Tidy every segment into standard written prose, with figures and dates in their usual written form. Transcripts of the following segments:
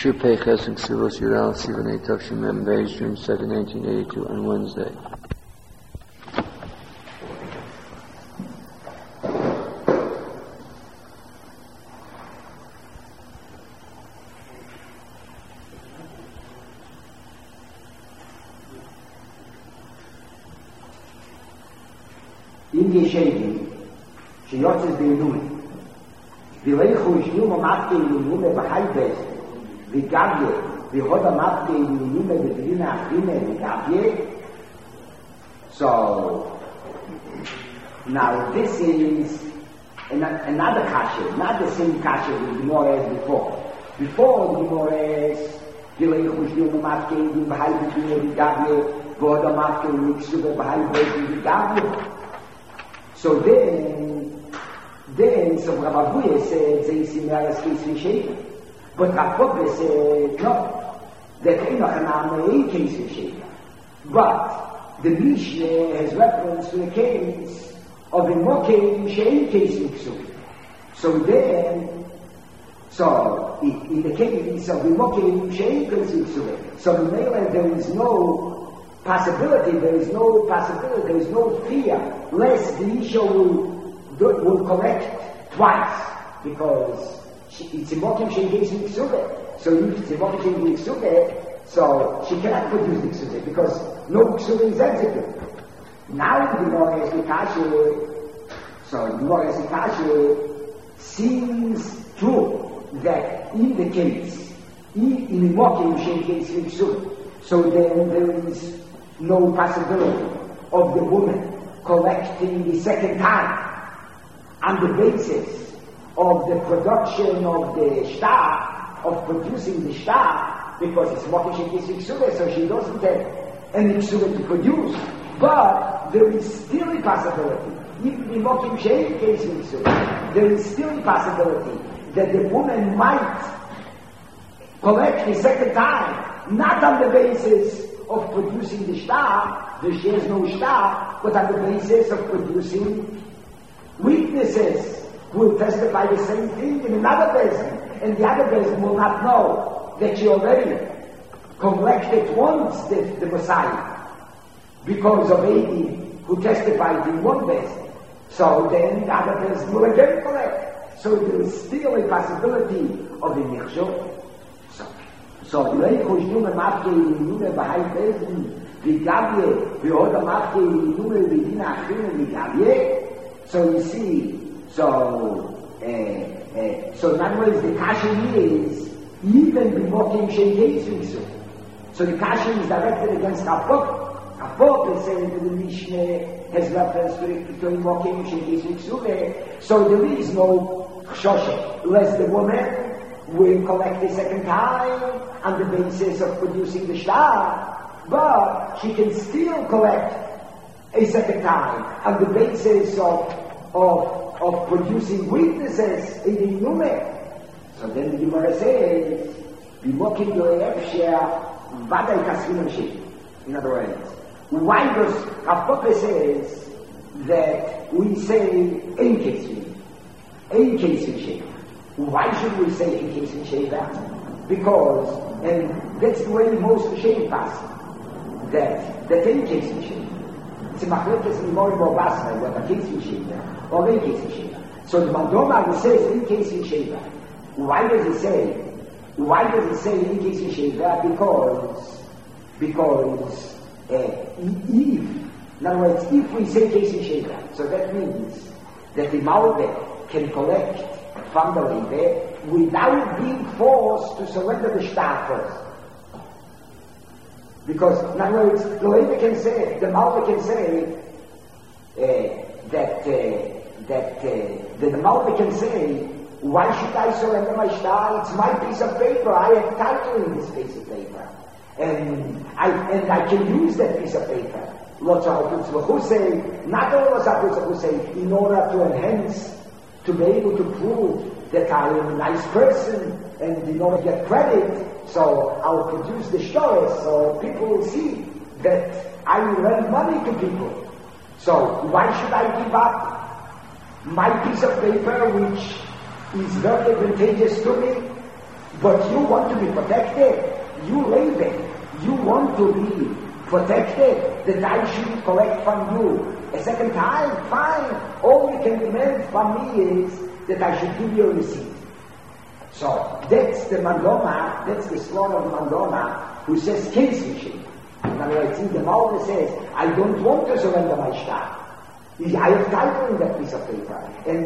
Shir Peiches and Ksivos Yural Sivan Eitov Shemem Beis, June 2nd, 1982, on Wednesday. In die Schäden, שיוצא בעינוי, ולכו ישנו ממעטי עינוי בחייבס, וגביה, והוד המעטי עינוי בדבינה האחרינה וגביה. So, now this is another kasha, not the same kasha with Gemara as before. Before Gemara is, ולכו ישנו ממעטי עינוי בחייבס וגביה, והוד המעטי עינוי בחייבס וגביה. So then so Rav Avuye said, they see me as case in Sheva. But Rav Papa said, no, there ain't noch an army case in Sheva. But the Mishnah has reference to the case of a Mokim Shein case in Ksuv. So then, so in the case of a Mokim Shein case in Ksuv, so there is no possibility, there is no fear, lest the Isha will correct twice, because it's a Mokim Shein case in Ksuv. So if it's a Mokim Shein in Ksuv, so she cannot produce the Ksuv, because no Ksuv is executed. Now the Gemara Sikashe seems true that in the case, in the Mokim Shein case in Ksuv, so then there is no possibility of the woman collecting the second time on the basis of the production of the shtar, of producing the shtar, because it's Mokim Shein case in Ksuv, so she doesn't have any Ksuv to produce. But there is still a possibility, even in Mokim Shein case in Ksuv, there is still a possibility that the woman might collect the second time, not on the basis of producing the shtar, that she has no shtar, but on the basis of producing witnesses who will testify the same thing in another person, and the other person will not know that she already collected once the Messiah, because of Adi who testified in one person. So then the other person will again collect. So there is still a possibility of a nichshot. So Leichu Shnume Mafke Yinume Bahai Besen Vigavye V'Oda Mafke Yinume V'Dina Achine Vigavye. So you see, so in other words, the kasha is even b'mokim shein case v'ksuv. So the kasha is directed against Rav Papa. Rav Papa is saying that the Mishnah has reference to mokim shein case v'ksuv. So there is no chshoshet, lest the woman will collect the second time on the basis of producing the shtar, but she can still collect a second time on the basis of producing witnesses in the Nume. So then the Gemara says, "B'mokim yoyevshia vaday kasvinam shei." In other words, why does Rav Papa says that we say ein case in shei? Why should we say in case in Sheva? Because, and that's the way most Sheva pass, that in case in Sheva. It's a machlokes in more Basra, whether case in Sheva or in case in Sheva. So the Mandoma says in case in Sheva. Why does it say in case in Sheva? Because if, in other words, if we say case in Sheva, so that means that the Malbeh can collect from the Leveh without being forced to surrender the shtar first. Because, in other words, the Leveh can say, the Malbeh can say that the Malbeh can say, why should I surrender my shtar? It's my piece of paper. I have title in this piece of paper. And I can use that piece of paper. Not all say, in order to enhance, to be able to prove that I am a nice person, and in order to get credit, so I'll produce the stories, so people will see that I will lend money to people. So why should I give up my piece of paper, which is very advantageous to me, But you want to be protected. You live it. You want to be protected, that I should collect from you a second time. Fine. All you can demand from me is that I should give you a receipt. So that's the Mandona, that's the slaughter of Mandona, who says Kesishim. In other words, the Malva says, I don't want to surrender my shtar. I have title in that piece of paper,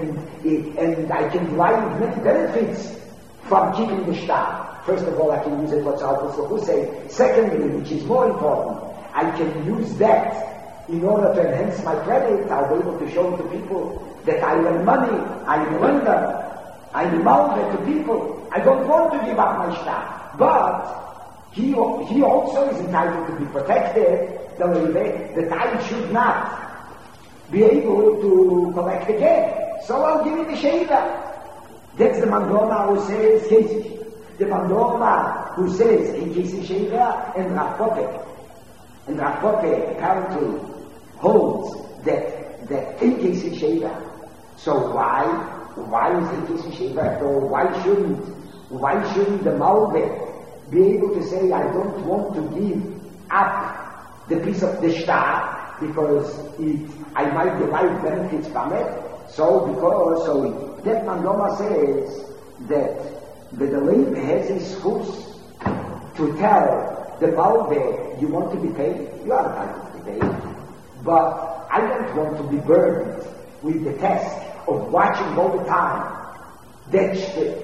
and I can derive many benefits from keeping the shtar. First of all, I can use it for Tzalkus Hussein. Secondly, which is more important, I can use that in order to enhance my credit. I'll be able to show to people that I lend money, I lender, I malve to people. I don't want to give up my shtar. But he also is entitled to be protected, the way that I should not be able to collect again. So I'll give you the Sheva. That's the Mandona who says Kesich. The Mandona who says in Kesich Sheva and Rav Koppe. And Rav Koppe apparently holds that in Kesich Sheva. So why is in Kesich Sheva? So why shouldn't the Malve be able to say, I don't want to give up the piece of the shtar because I might derive benefits from it. So that Mandoma says that the Lev has his schus to tell the Malve, you want to be paid? You are entitled to be paid. But I don't want to be burdened with the task of watching all the time. That's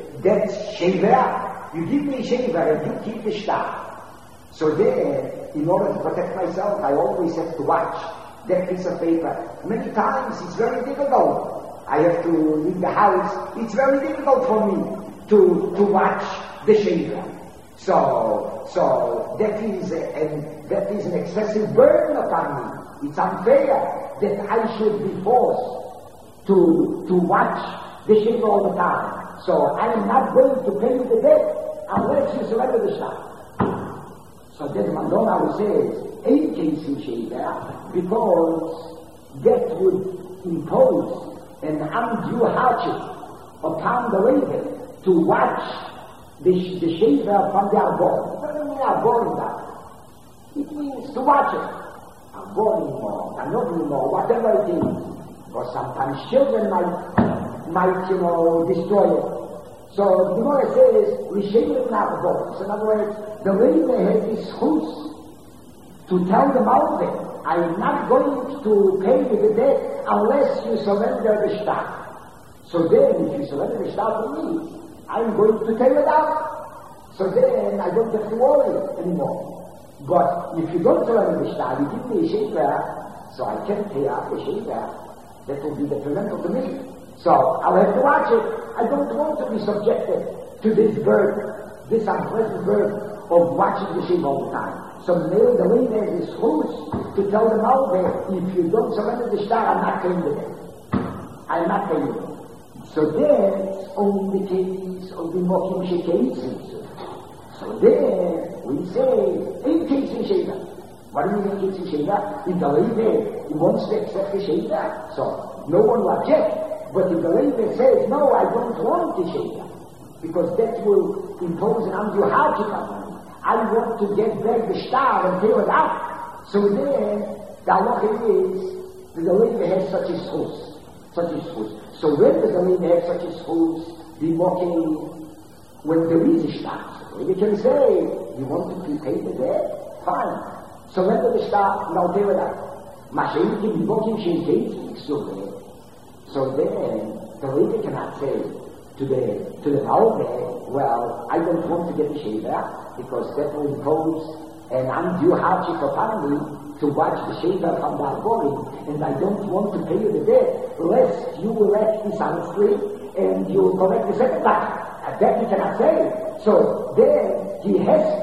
Sheva. You give me Sheva and you keep the shtar. So then, in order to protect myself, I always have to watch that piece of paper. Many times it's very difficult. I have to leave the house. It's very difficult for me to watch the Sheva. So that is an excessive burden upon me. It's unfair that I should be forced to watch the Sheva all the time. So I am not going to pay you the debt unless you surrender the shtar. So then Mandona says, ain't case in Sheva, because that would impose an undue hardship upon the Levi to watch the Sheva from the Arbor. What do you mean Arbor? It means to watch it. Arbor, Anobimo, whatever it is. Or sometimes children might destroy it. So the Gemara says, Rishayim not both. So in other words, the Levi has his schus to tell the Malveh, I am not going to pay you the debt unless you surrender the shtar. So then, if you surrender the shtar to me, I am going to take it out. So then, I don't have to worry anymore. But if you don't surrender the shtar, you give me a Sheva, so I can't pay out the Sheva. That will be detrimental to me. So I'll have to watch it. I don't want to be subjected to this burden, this unpleasant burden of watching the Sheva all the time. So the Levi has his schus to tell them out there, if you don't surrender the shtar, I'm not paying the debt. I'm not paying it. So that's only the case of the Mokim Shekeitzim. So there we say, in case in Sheva. What do you mean in case in Sheva? If the Levi wants to accept the Sheva, so no one will object. But if the Levi says, no, I don't want the Sheva, because that will impose an undue hardship on me. I want to get back the shtar and tear it out. So then, the halacha is that the Levi has such a schus. So when does the Levi have such a schus? The Mokim, when there is a shtar. So we can say, you want to pay the debt? Fine. Surrender the shtar and I'll tear it out. Mashiach the Mokim Sheikh, so then, the Levi cannot say to the Malveh, well, I don't want to get the Sheva, because that will impose an undue hardship upon me to watch the Sheva from the Arborim, and I don't want to pay you the debt, lest you will act dishonestly, and you will collect the second time. That he cannot say. So then, he has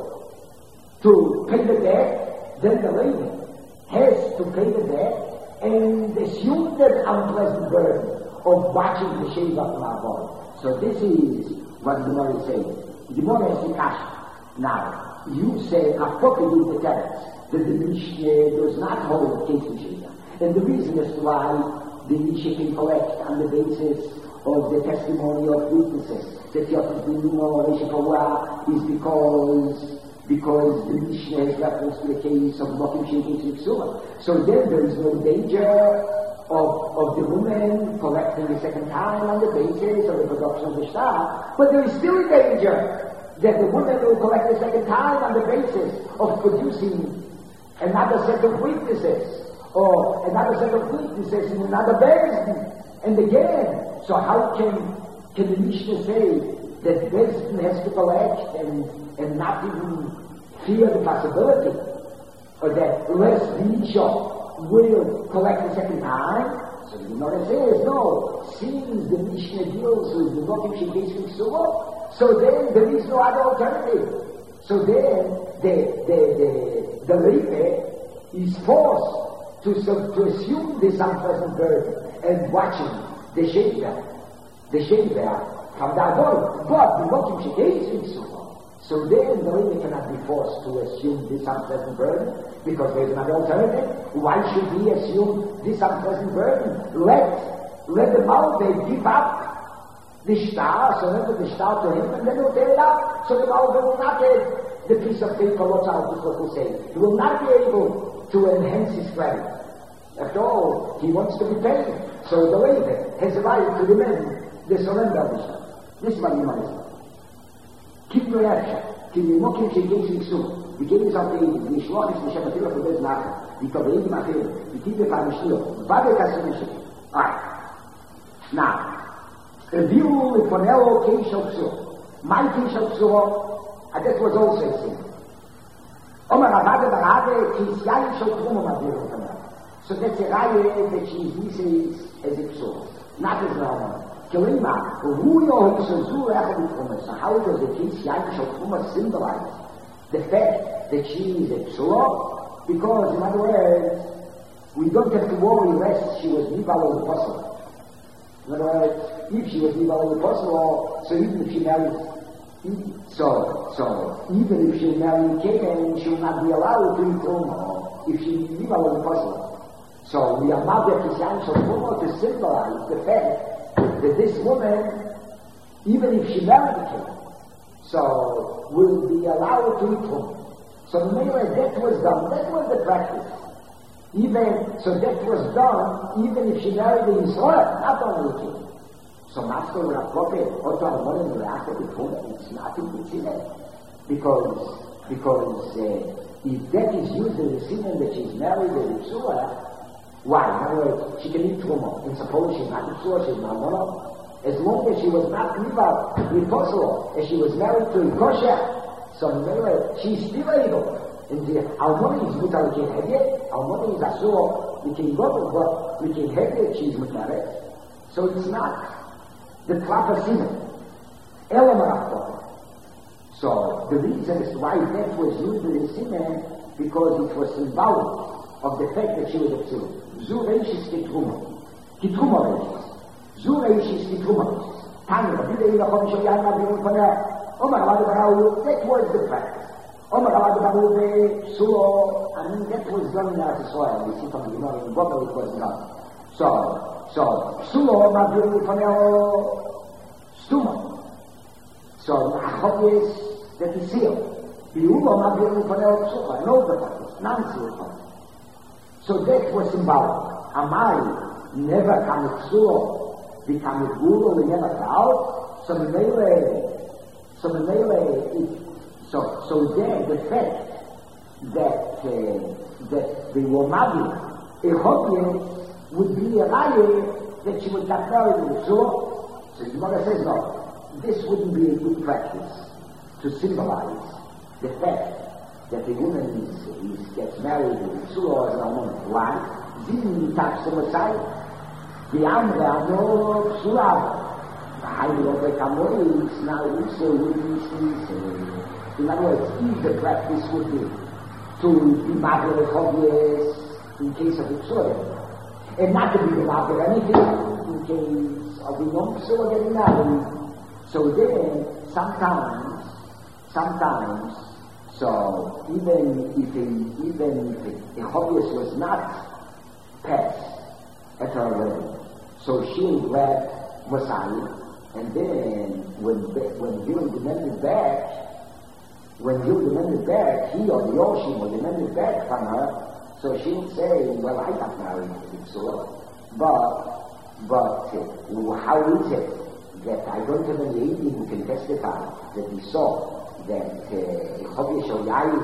to pay the debt, then the Levi has to pay the debt, and assume that unpleasant burden of watching the Sheva from our body. So this is what the Gemara is saying. The Gemara is Kasha. Now, you say, Apocalypse the text, that the Mishnah does not hold case in Sheva. And the reason as to why the Nisha can collect on the basis of the testimony of witnesses. That Yosef ben Nino is because the Mishnah has reference to the case of Mokim Sheikh Yitzhak. So then there is no danger of the woman collecting a second time on the basis of the production of the star, but there is still a danger that the woman will collect a second time on the basis of producing another set of witnesses, or another set of witnesses in another Bezdin. And again, so how can the Mishnah say that Bezdin has to collect and not even fear the possibility, or that less the Isha will collect a second time? So the Gemara says, no, since the Mishnah deals with the Mokim Sheikh Yitzhak, so then there is no other alternative. So then the Rebbe is forced to assume this unpleasant burden and watching the shaver from the Adon. But the Mokim Sheikh Yitzhak, so then the Rebbe cannot be forced to assume this unpleasant burden because there is another alternative. Why should he assume this unpleasant burden? Let the Malveh give up the star, surrender the star to him, and then he'll tear it out. So the Malveh will not have the piece of paper what's out, what will say. He will not be able to enhance his credit. After all, he wants to be paid. So the Rebbe has a right to demand the surrender of the star. This is what you might say. Keep your action. Keep your Mokim Sheikh Yitzhak. Die Kinder sind die Schloch ist nicht mehr viel für das machen. Die Kollegen machen, die Kinder fahren still. Warte, kannst du nicht. Alright. Now, the view von Elo Keishopsu. My Keishopsu, and that was also a thing. Omer Rabade Barade, Kisyan Shoprum Madir from her. So that's a Reihe that she is missing as a psu. Not as normal. Kelima, who you so zu rechen from us. How does the Kisyan Shoprum symbolize the fact that she is a psula? Because, in other words, we don't have to worry lest she was Nibal the Apostle. In other words, if she was Nibal the Apostle, so even if she married, so even if she married Canaan, she will not be allowed to eat Roma if she Nibal the Apostle. So we are not there to symbolize the fact that this woman, even if she married a king, so will be allowed to eat him. So that was done. That was the practice. That was done even if she married in Israel, not only a king. So Master Rakope, also I wanted to ask her before, it's nothing to see that. Because if that is used as a siman that she's married in Israel, why? In other words, she can eat Truma. And suppose she's not Israel, she's not Mono. As long as she was not Niva, the apostle, as she was married to Kosher, so anyway, she's still able. And our money is mutar, we can have it. Our money is asur, we can go, but we can have it, she's mutar. So it's not the proper siman. Elamar. So the reason is why that was used in the siman, because it was symbolic of the fact that she was a psul. Zu reishis kitruma. Kitruma reishis. Zu reishis kitruma. Tanya, Rabbi Yehuda Chodesh Yana B'Yom Paneh. Omar Rabbi Barau, that was the practice. Omar Rabbi Barau, Sulo, I mean that was done in Eretz Yisrael. We see from the Gemara in Bobel it was done. So Sulo, Rabbi B'Yom Paneh, Stuma. So Achot that is sealed. Bi'ulo, Rabbi B'Yom Paneh, Psucha, and all the practice, non-sealed. So that was symbolic. Amai never come at Sulo, become a guru, we never out. So then the fact that the Womadi, a Chotye, would be a liar that she would not marry with Sulo. So the Gemara says, no, this wouldn't be a good practice to symbolize the fact that the woman gets married with Sulo as a woman. Why? Didn't he touch the Messiah? The Amra, no Sulo. I will overcome worries, now also witnesses. In other words, if the practice would be to be married obvious in case of Israel, and not to be married anything in case of the non-Israel getting married. So then, sometimes, so even if a obvious was not passed, at her wedding. So she'll grab Messiah, and then when he'll demand it back, he or the Yoshim will demand it back from her, so she'll say, well, I got married to Bitsura, but how is it that I don't have any Eidim who can testify that he saw that Chovya Shel Yair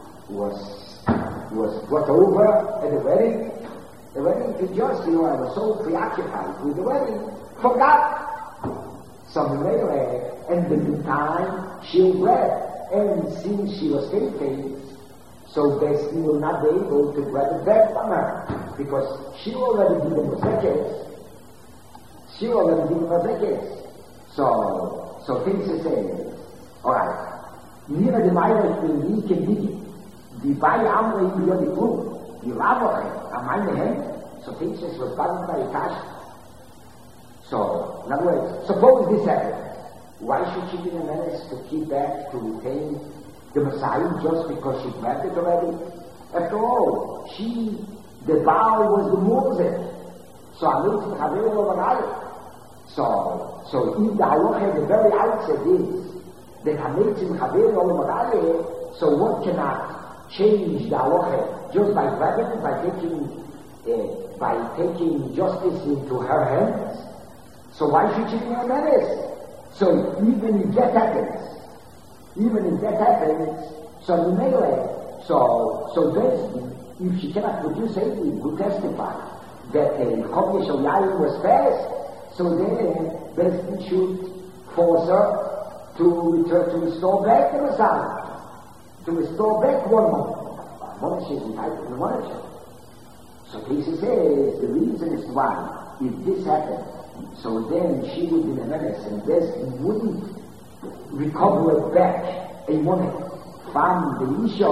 was brought over at the wedding? The wedding, to just, I was so preoccupied with the wedding, forgot. So and in the meantime, she'll grab, and since she was faith-based, so Bessie will not be able to grab it back from her, because she already did the Mosaics. So things are saying, alright, Nina the Myrick will leak and leak it. The Bai Amri beyond the group, the Ravoche, a minor hand, so things was bound by a cash. So, in other words, suppose this happened. Why should she be in a menace to keep back, to retain the Messiah just because she grabbed it already? After all, the Baal was the Moses. So I need to have it over it. So if the halacha at the very outset is that Hametzim Chaver Olam Arayeh, so what cannot change the halacha just by grabbing it, by taking justice into her hands? So why should she be a menace? So even if that happens, so then if she cannot produce anything who testifies that Chovya Shel Yair was fast, so then Besdin should force her to restore back the Messiah, to restore back one monarch is entitled to the monarch. So Pesach says the reason is why, if this happened, so then she would be a menace, and Besdin wouldn't recover it back a money from the Isha,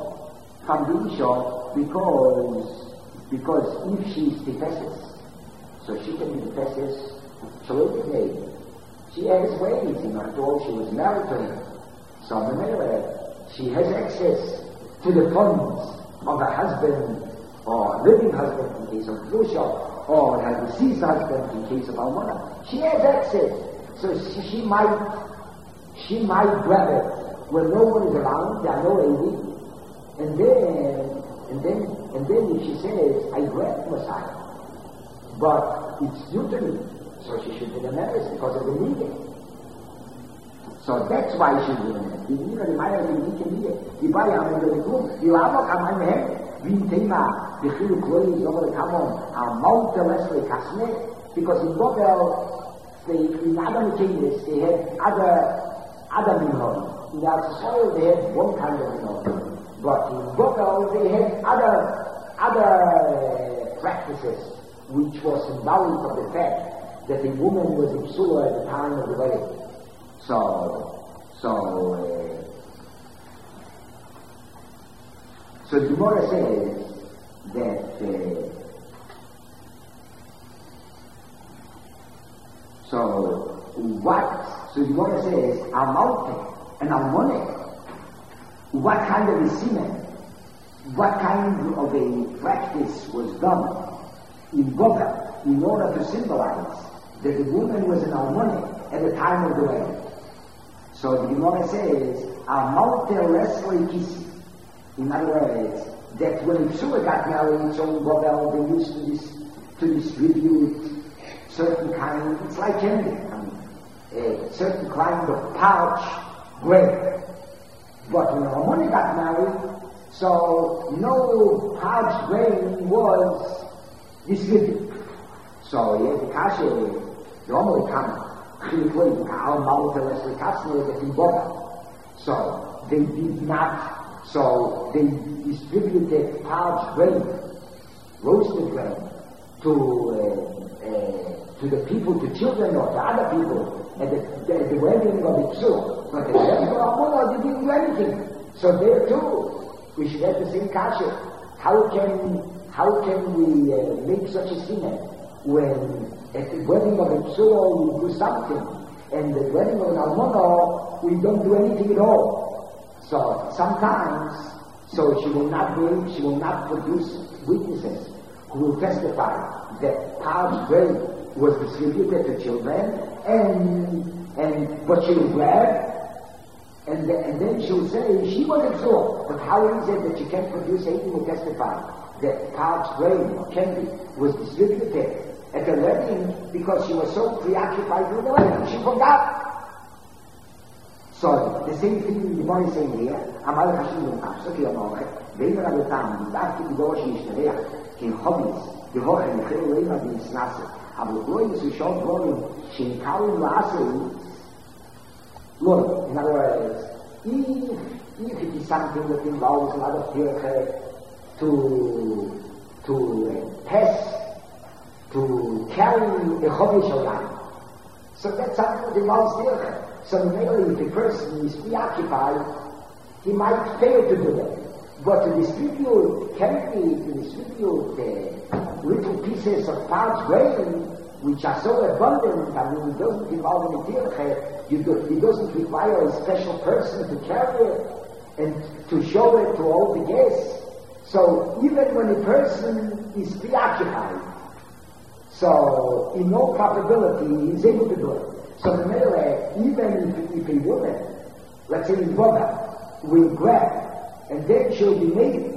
because if she's defenseless, so she can be defenseless. So she has ways, after all she was married to him. So she has access to the funds of her husband, or living husband in case of Kedusha, or her deceased husband in case of Almana. She has access. So she might grab it when no one is around, there are no AD. And then if she says, I grab Messiah, but it's due to me, so she should be the menace because of the meeting. So that's why she should be the menace. The Meyer, the Meeting, the Bayam, and the Group, the Lavok, and my head, the Tema, the Chilu Klois, over the Kamon, are Mount Leslie Kasne, because in Bobel, in other kingdoms, they had other minhag. In our soil, they had one kind of minhag. But in Bobel, they had other practices, which was symbolic of the fact that the woman was in Psula at the time of the wedding. So the Gemara says that so the Gemara says Amalte and Almone, what kind of a semen, what kind of a practice was done in Boga in order to symbolize that the woman was an Almone at the time of the wedding. So the Gemara says, Amalte Leslie Kisi. In other words, that when Psula got married, so in Boga they used to distribute certain kind, it's like candy, a certain kind of pouch grain. But when Almone got married, so no pouch grain was distributed. So the kasha, the only time, so they did not, so they distributed pouch grain, roasted grain, to the people, to children or to other people at the wedding of the Psula. But the wedding of Almona, they didn't do anything. So there too, we should have the same kasha. How can we make such a statement when at the wedding of a Psula we do something, and the wedding of an Almona we don't do anything at all? So sometimes, so she will not produce witnesses who will testify that parched grain was distributed to children, but she'll grab, and then she'll say she was absorbed. But how is it that she can't produce anything who will testify that parched grain or candy was distributed at the wedding because she was so preoccupied with the wedding, she forgot. So the same thing the boy is saying here, Amal Hashim Hashim Omar, Vein Rabotam, Dafki Didosh Yishterech, Kin Hobbies, the Hoch and Chil Reina Bin Snasse, aber Goy is a short volume, Shin Kalim Lasei. Look, in other words, if it is something that involves a lot of kirche to test, to carry a hobby shoyam, so that's something that involves kirche. So maybe if a person is preoccupied, he might fail to do that. But to distribute candy, to distribute little pieces of parched grain, which are so abundant, I mean, it doesn't involve any kirche, it doesn't require a special person to carry it and to show it to all the guests. So even when a person is preoccupied, so in all probability he is able to do it. So the male, even if a woman, let's say in Boga, will grab, and then she'll be made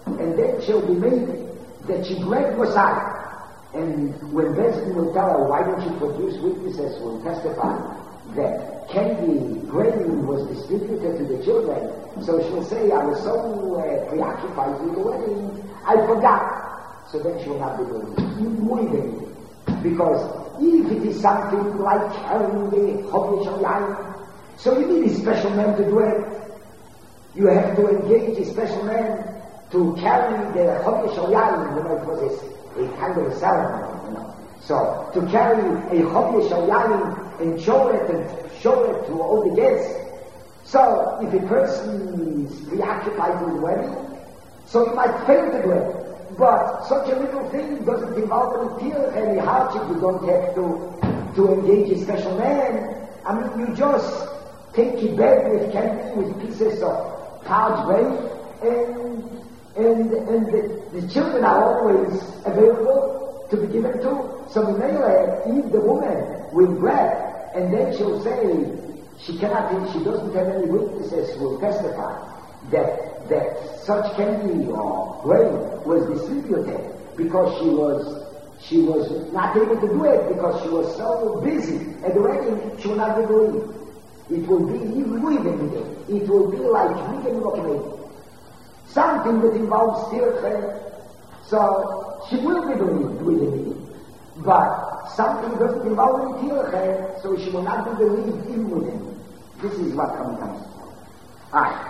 that she grabbed Messiah. And when Besdin will tell her, why don't you produce witnesses who will testify that candy grain was distributed to the children, so she'll say, I was so preoccupied with the wedding, I forgot. So then she will not be doing it. Because if it is something like carrying the Hobby Shalayim, so you need a special man to do it. You have to engage a special man to carry the Hobby Shalayim, it was a kind of a ceremony, So to carry a Hobby Shalayim and show it to all the guests. So if a person is preoccupied with the wedding, so he might fail to do it. But such a little thing doesn't involve any hardship. You don't have to engage a special man. I mean, you just take your bed with candy, with pieces of parched grain, and the children are always available to be given to. So the male, if the woman will grab, and then she'll say she doesn't have any witnesses who will testify that such candy or grain was distributed because she was not able to do it because she was so busy at the wedding, she will not be doing it. It will be it will be like something that involves tirche, so she will be doing it. But something doesn't involve tirche, so she will not be believed in with him. This is what comes to. Alright.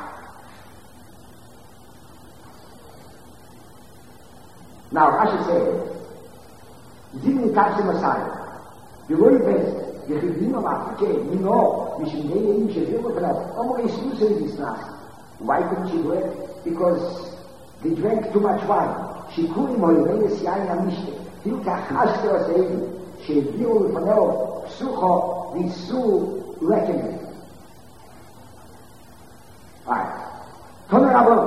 Now, Rashi says, Zimni Kapsi Messiah, the way best, the Chivino Mafike, Mishimei, Shevimotrat, Omo exclusive this last. Why couldn't she do it? Because they drank too much wine. She couldn't motivate Yain Amishte. Tilka Hashte was able. She viewed with Panel, Psucho, Visu, Reckoning. Alright. Tonerable.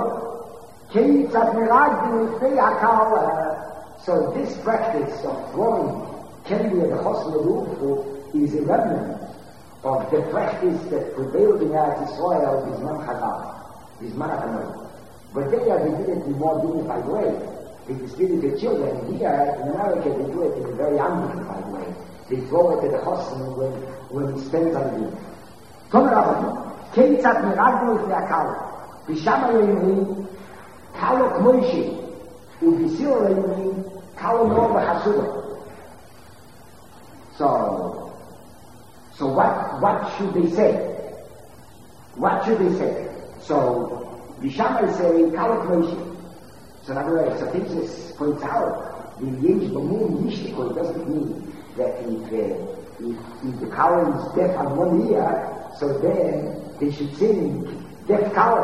So this practice of throwing candy at the Chosn Roof is a remnant of the practice that prevailed in Eretz Yisrael Bisman Chazal, Bisman HaTanoim. But they did it in a more dignified way. They distributed children. Here in America they do it in a very undignified way. They throw it at the Chosn when it stands on the roof. Tomer Rabban, Keitzat Meragnu V'Akal, B'Shama Yoyim, Kalo Kmoishi, Uvisir Yoyim, Kalo Nor V'Chasudah. So what should they say? What should they say? So the Shammai say Kalo Kmoishi. So in other words, Sapitzis points out the Yesh B'Mum Yishtiko. It doesn't mean that if the cow is deaf on one ear, so then they should sing deaf cow.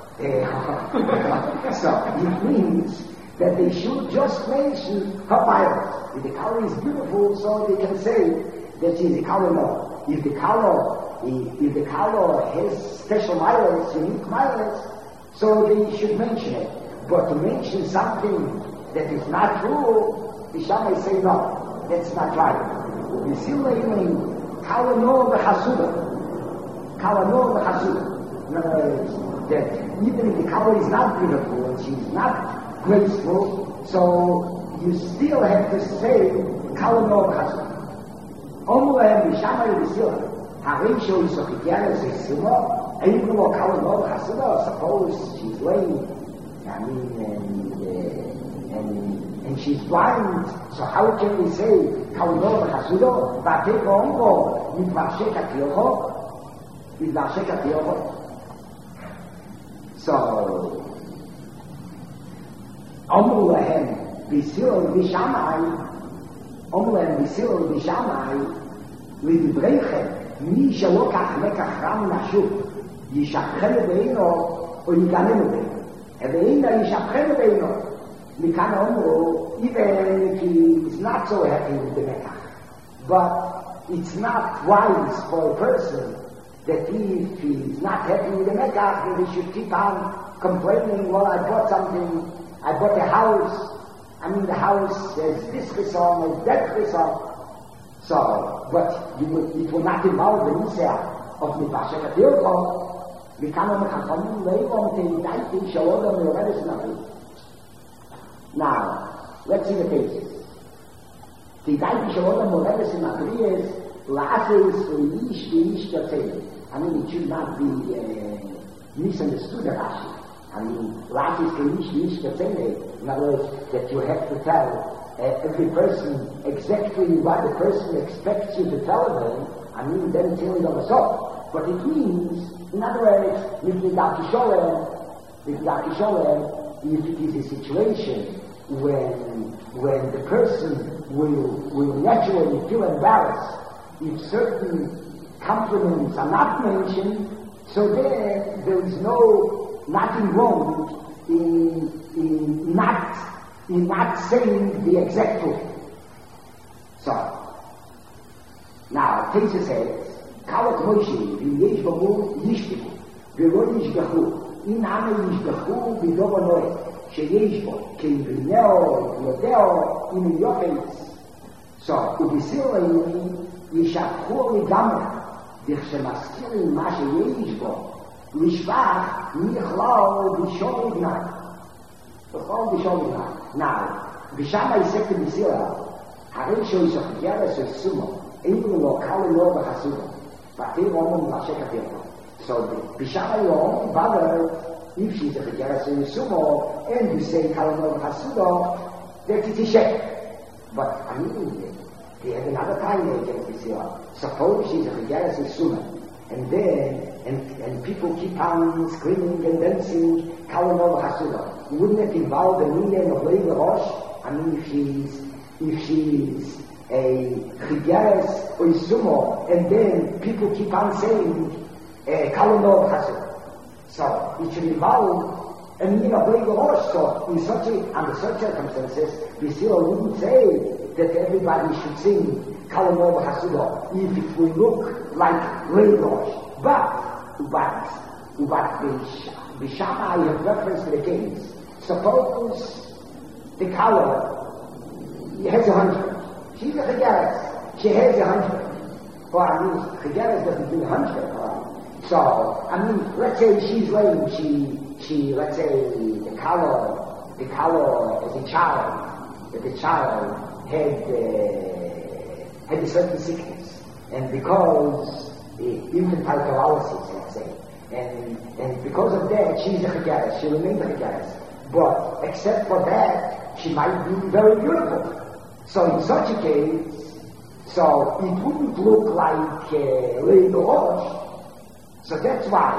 So it means that they should just mention her violence. If the cow is beautiful, so they can say that she is a cow law. If the cow has special violence, unique violence, so they should mention it. But to mention something that is not true, the Shammai say no, that's not right. We see in Kalanor the Hasuda. Kalanor the Hasuda. In other words, that even if the Kala is not beautiful and she's not graceful, so you still have to say Kalanor the Hasuda. Omulem the Shammai the Sila. Harisho is a Kigeres is Sila. Even though Kalanor the Hasuda, suppose she's lame, and she's blind, so how can we say Kalanor the Hasuda? Vateko Ongo with Varsheka Tiocho? With Varsheka Tiocho? So, Omulahem Bisil Vishamai, Omulahem Bisil Vishamai, with Brechet, Misha Lokach Lekach Ram Nashuk, Yishachel Beino, or Yiganem Beino. And the Inda Yishachel Beino, Mikan Omro, even if he is not so happy with the Mekach. But it's not wise for a person that if he's not happy with the Mekach, then he should keep on complaining, well, I bought something, I bought a house, the house has this chesson, has that chesson. So, but it will not involve the Nisah of Mivashek HaTilko. Mikano Mechachamim Leilom Teidaiti Shalodam Yoredes Navi. Now, let's see the cases. Teidaiti Shalodam Yoredes Navi is La'asis Leish Leish Yatzei. It should not be misunderstood, Rashi. La'asis Leish Leish Yatzei. In other words, that you have to tell every person exactly what the person expects you to tell them. Then it's only on the soul. But it means, in other words, if it is a situation when the person will naturally feel embarrassed if certain compliments are not mentioned, so there is nothing wrong in not saying the exact truth. So, now, Tesa says, Kalat Moshe, V'yesh Bamu Yishtiku, V'lo Yishgachu, In Ame Yishgachu, V'dova Noe, Sheyesh Bo, Kein V'neo, V'yodeo, In Yofetz. So, U'visir Le'ini, Yishapchu L'gamra, V'chshemaskir Ma Sheyesh Bo, L'shvach, Michlal, V'shol L'gnai. Now, Vishamai said to Visira, Harisho is a Geras of Sumo, even though Kalanor the Hasuda, but they won't Vashek HaTilko. So Vishamai will only bother if she's a Geras of Sumo, and you say Kalanor the Hasuda, that it's a shek. But they have another time against Visira. Suppose she's a Geras of Sumo, and people keep on screaming and dancing Kalanor the Hasuda. Wouldn't it involve the meaning of Leila Rosh? If she's a Chigeres or Sumo, and then people keep on saying Kalanor Hasuda. So it should involve a meaning of Leila Rosh. So under such circumstances, Visira wouldn't say that everybody should sing Kalanor Hasuda if it will look like Leila Rosh. But Shammai have reference to the case. Suppose the Kala has 100. She's a Chigeres. She has 100. Or Chigeres doesn't do 100. So, let's say she's lame. Let's say the Kala as a child, that the child had a certain sickness. And because infantile paralysis, let's say, and because of that, she's a Chigeres. She remains a Chigeres. But except for that, she might be very beautiful. So in such a case, so it wouldn't look like Leila Rosh. So that's why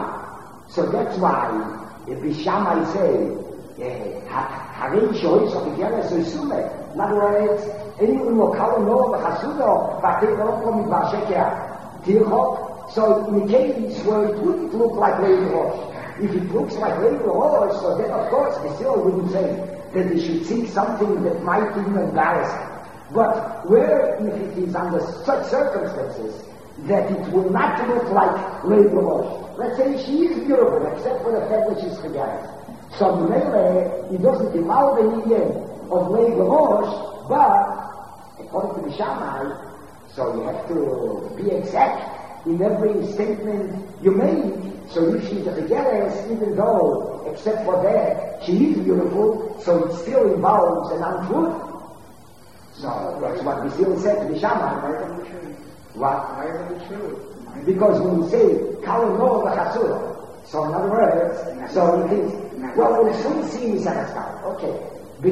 if Vishamai say, Harisho is a Chigeres or Sume. In other words, anyone will call him over Hasuda, but they don't come with Vashek HaTilko. So in the case where it wouldn't look like Leila Rosh, if it looks like Leila Rosh, so then of course the Visira wouldn't say that they should sing something that might even embarrass them. But where if it is under such circumstances that it will not look like Leila Rosh, let's say she is beautiful except for the fact that she's Chigeres. So Mele, it doesn't allow the Indian of Lev Rosh, but according to the Shammai, so you have to be exact in every statement you make. So if she's a Begeres, even though, except for that, she is beautiful, so it still involves an untruth. So that's what we still said to the Shammai. What? Why is it true? Because when you say, Kal no v'chasura, so in other words, so it is, well, it's only seen is okay,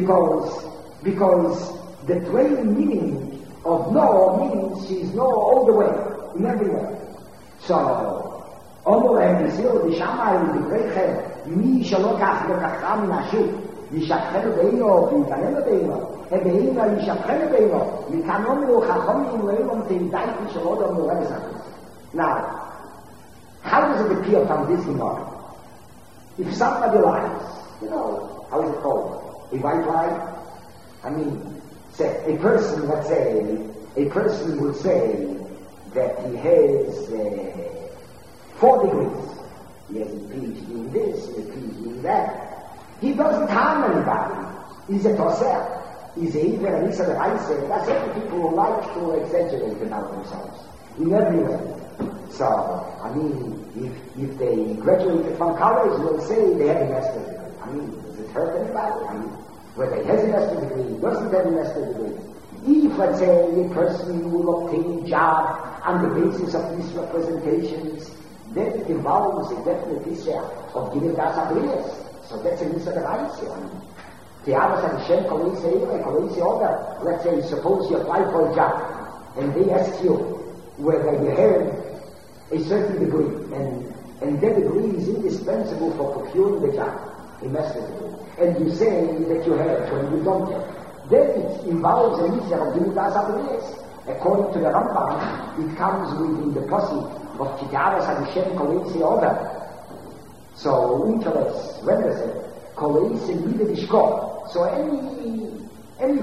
because the plain meaning of no means she's no all the way, in every way. So, Omer and Yisrael, the Shammai, the Brecher, Mi Shalokach Lekacham Nashu, Yishachel Beino, Yikanel Beino, Ebeino Yishachel Beino, Yikanom Chachom Leilom Teidai Shalodom Levesach. Now, how does it appear from this Gemara? If somebody lies, how is it called? A white lie? I mean, say, a person, let's say, a person would say that he has 4 degrees. He has a PhD in this, a PhD in that. He doesn't harm anybody. He's a tosser. He's a Iver and Isa the Reise. That's every people who like to exaggerate about themselves. In every way. So, I mean, if they graduated from college, they'll say they have a master's degree. I mean, does it hurt anybody? I mean, whether he has a master's degree, doesn't have a master's degree. If, let's say, a person will obtain a job on the basis of misrepresentations, then it involves a definite issue of giving das abrias. So that's an issue that I say. I mean, the Abbas and Hashem, Kolei order. Let's say, suppose you apply for a job, and they ask you whether you have a certain degree, and that degree is indispensable for procuring the job, a master's degree. And you say that you have, when you don't have. Then it involves a issue of giving das abrias. According to the Rambam, it comes within the posse of Kitaras and Hashem Kolei order. So, Unkeles renders it, Kolei Vida Dishko. So any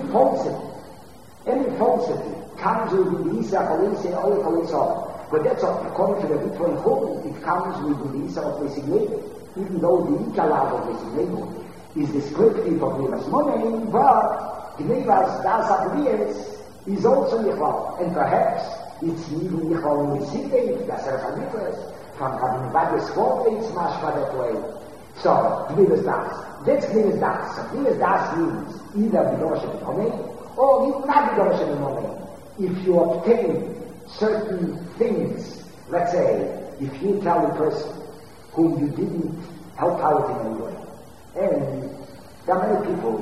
falsity comes within the Isa Kolei order. But that's according to the Ritva Chol, it comes within the Isa of Designated. Even though the Ikalav of Designated is descriptive of Nevas Monei, but Nevas Das Abrias is also Yichal, and perhaps it's even Yichal Nisite, Das Erfanitras, from Rabbi Nevada's Sport, it's mashma that way. So, Gnilas Das. That's Gnilas Das. So Gnilas Das means either B'dorashem B'monei, or not B'dorashem B'monei. If you obtain certain things, let's say, if you tell a person whom you didn't help out in any way, and there are many people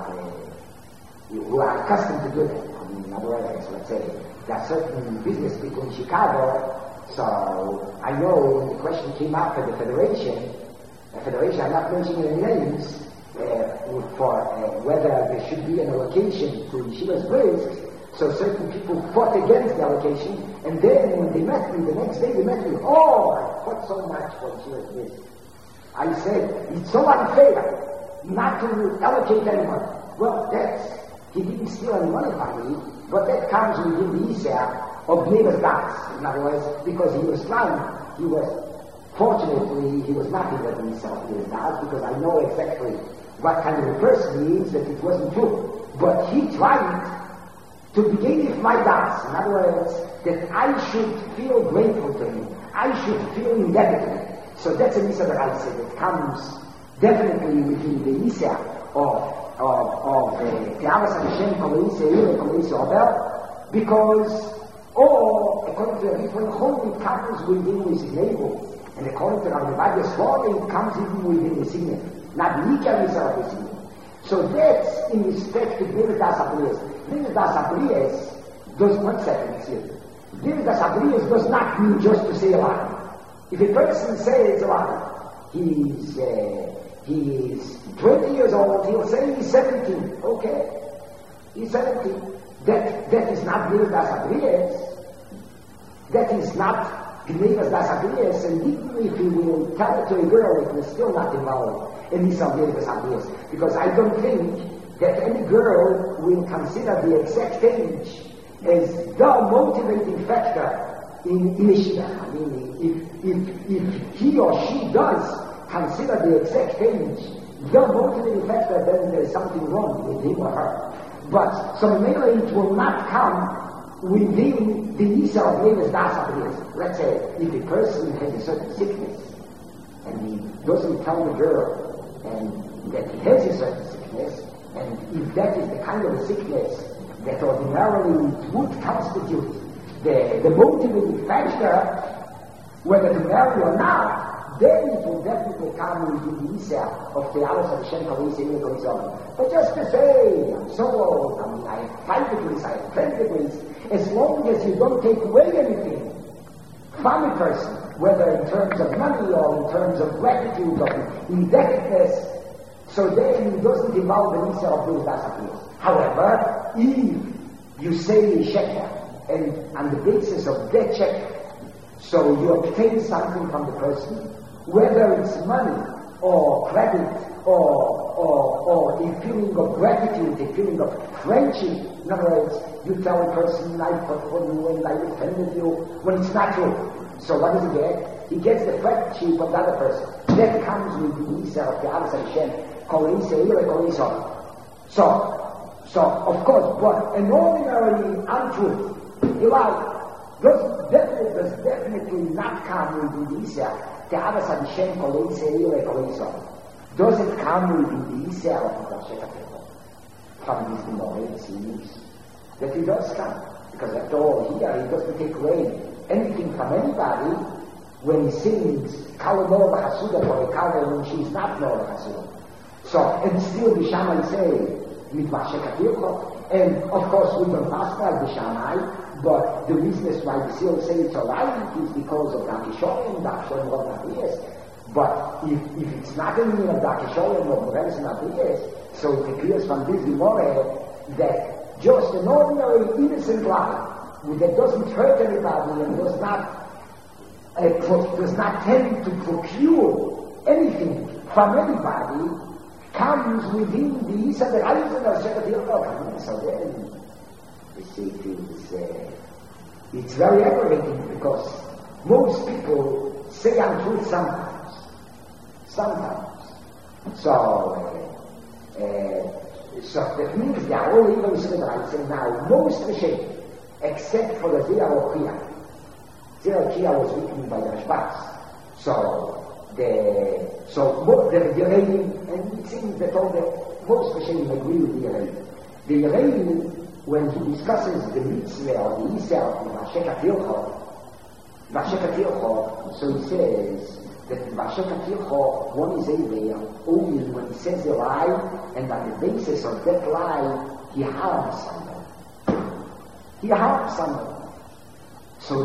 who are accustomed to do that. I mean, in other words, let's say, there are certain business people in Chicago, so I know when the question came up at the Federation, I'm not mentioning any names, for whether there should be an allocation to Yeshiva's Brisk, so certain people fought against the allocation, and then when they met me, the next day they met me, I fought so much for Yeshiva's Brisk. I said, it's so unfair not to allocate anyone. Well, he didn't steal any money from me, but that comes within the Isa of Nevas Das. In other words, because he was trying, fortunately, he was not in the Isa of Nevas Das, because I know exactly what kind of a person he is, that it wasn't true. But he tried to begin with my Das. In other words, that I should feel grateful to him. I should feel indebted to him. So that's an Isa that I say that comes definitely within the Isa of Te'avas Hashem Kolei Seir and Kolei Seir, because according to the Ritva Chol, it comes within his neighbor, and according to Rabbi Vadia's Sword, it comes even within his signet, not Nika Isa of his signet. So that's in respect to Vir Das Abrias. Vir Das Abrias does not say Vir Das Abrias does not mean just to say a lie. If a person says a lie, he is 20 years old, he'll say he's 17. Okay, he's 17. That is not Vir Das Abrias. That is not Gnevas Das Abrias, and even if he will tell it to a girl, it will still not involve in this Vir Das Abrias, because I don't think that any girl will consider the exact age as the motivating factor in Yeshiva. I mean, if he or she does consider the exact age your motivating factor, then there's something wrong with him or her. But, so mainly it will not come within the Isa of Levis Das. Let's say, if a person has a certain sickness, and he doesn't tell the girl and that he has a certain sickness, and if that is the kind of a sickness that ordinarily would constitute the motivating factor, whether to marry or not, then it will definitely come within the Isa of the Alos of Hashem Kalisa. But just to say, I'm so old, I have 5 degrees, I have 10 degrees, as long as you don't take away anything from a person, whether in terms of money or in terms of gratitude or indebtedness, so then it doesn't involve the Isa of those Dasapiyas. However, if you say a sheker, and on the basis of that sheker, so you obtain something from the person, whether it's money or credit or a feeling of gratitude, a feeling of friendship. In other words, you tell a person, I fought for you and I defended you, when it's not true. So what does he get? He gets the friendship of the other person. That comes with the Isa of the Alos Hashem, So, of course, but an ordinary untruth, a lie, does definitely not come with the Isa. The Alos Hashem does it come with the Isa of the Shekatero? From this Gemara, it seems that he does come, because after all, here he doesn't take away anything from anybody when he sings Kala Noah B'Hasuda for a Kala when she's not Noah B'Hasuda. So, and still the Shammai say, with Mashekatirko, and of course we don't pass by the Shammai, but the reason why we still say it's alright is because of Dakisholim, Dakisholim of Nabias. But if it's not in the Dakisholim of Morelis and Nabias, so it appears from this Gemara that just an ordinary innocent life that doesn't hurt anybody and does not tend to procure anything from anybody, comes within the Isa the Reisen of Shekatirko. So then, you see, it's very aggravating because most people say untruth sometimes. So that means they are all even saying now, most of the shape, except for the Zera Ochia. Zera Ochia was written by the Rashbaz. So the Yereim, and it seems that all the most of the shape agree with the Yereim. The Yereim, when he discusses the mitzvah or the Isa of Vashekatircho, so he says that Vashekatircho, one is able only when he says a lie, and on the basis of that lie, he harms someone. So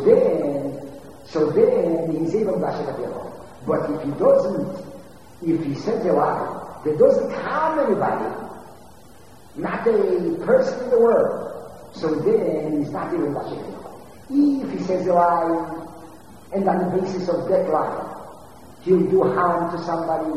then he's able Vashekatircho. But if he says a lie that doesn't harm anybody, not a person in the world, so then he's not even Vashekatircho. If he says a lie, and on the basis of that lie, he'll do harm to somebody,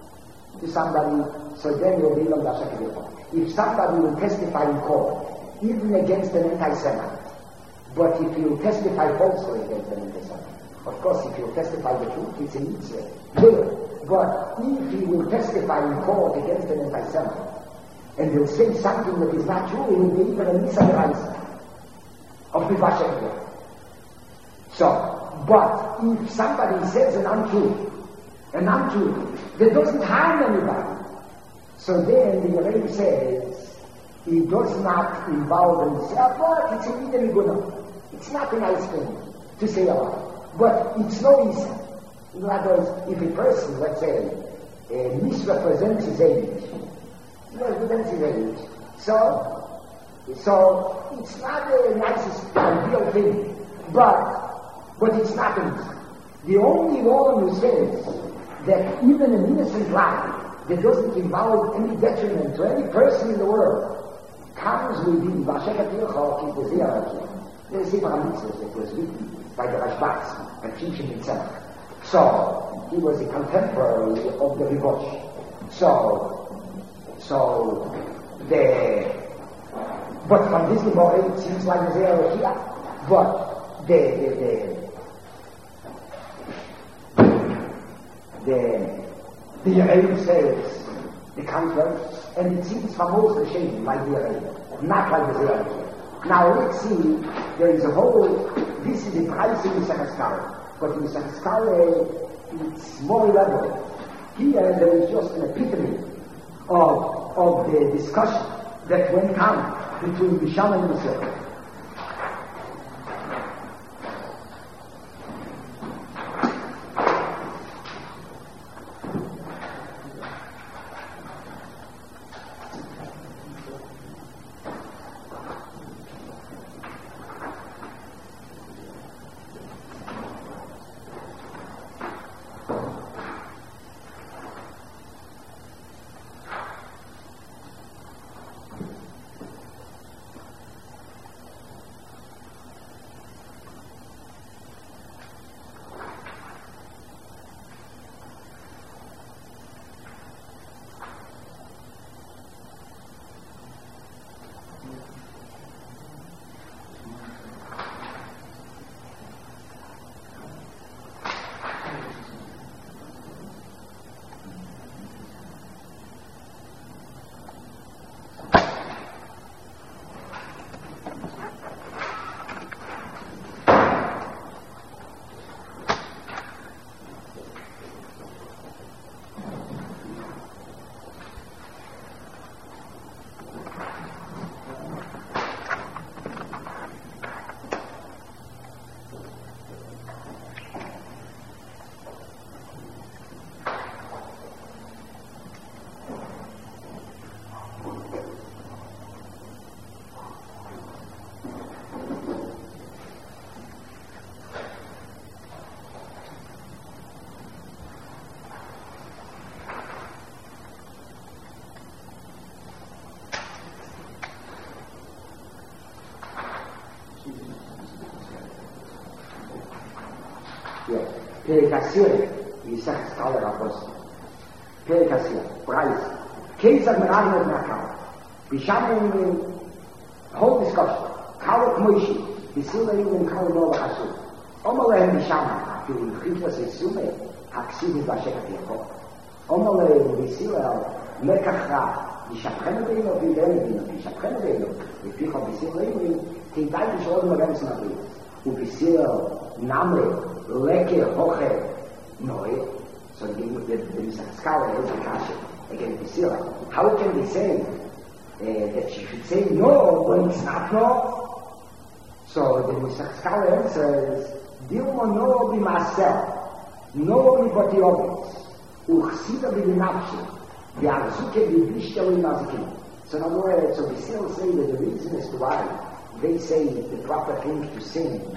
so then he'll be on Vashekatircho. If somebody will testify in court, even against an anti-Semite, but if he will testify falsely against an anti-Semite, of course, if he will testify the truth, it's a mitzvah. But if he will testify in court against an anti-Semite, and he'll say something that is not true, he will be even a mitzvah of the Vashekatircho. So, but if somebody says an untruth that doesn't harm anybody, so then the Rebbe says he does not involve himself, but it's a little good. It's not a nice thing to say a lie, but it's no easy. In other words, if a person, let's say, misrepresents his age, so it's not the nicest ideal thing, but it's not easy. The only one who says that even an innocent lie that doesn't involve any detriment to any person in the world comes within Vashekatircho is the Zera Ochia. The Sefer HaMitzvos that was written by the Rashbaz and Shimshon himself. So he was a contemporary of the Rivosh. But from this Gemara it seems like the Zera Ochia. But the Yereim says the contrary, and it seems for most of the shame like the Arabia, not like the Zerah. Now let's see, there is a whole, this is the price in Sachaskara, but in Sachaskara it's more elaborate. Here there is just an epitome of the discussion that went on between Bisham and Yosef. Pericassia, Isaac Scholar Apostle. Pericassia, Price. Kaiser Meragnet Nakal. Bisham in whole discussion. Kalok Moishi, the Silver in Kalonova Hasu. Omale Bisham, to Hitler says Sume, Aksidi Bashekatiako. Omale Bisila, Mekacha, Bishaprenadino, Bidenadino, Bishaprenadino, the people of the Silver in, Tintai is all the events of it. Ubisila, Namre, Leke hoche noi, so the scholar is a kasha again Priscilla. How can they say that she should say no when it's not no? So the scholar answers, Dilma no be myself, no be but the obvious, Uchsida be the napshi, the Arzuke be Bishtel in Nazikin. So in other words, so Priscilla say that the reason as to why they say the proper thing to sing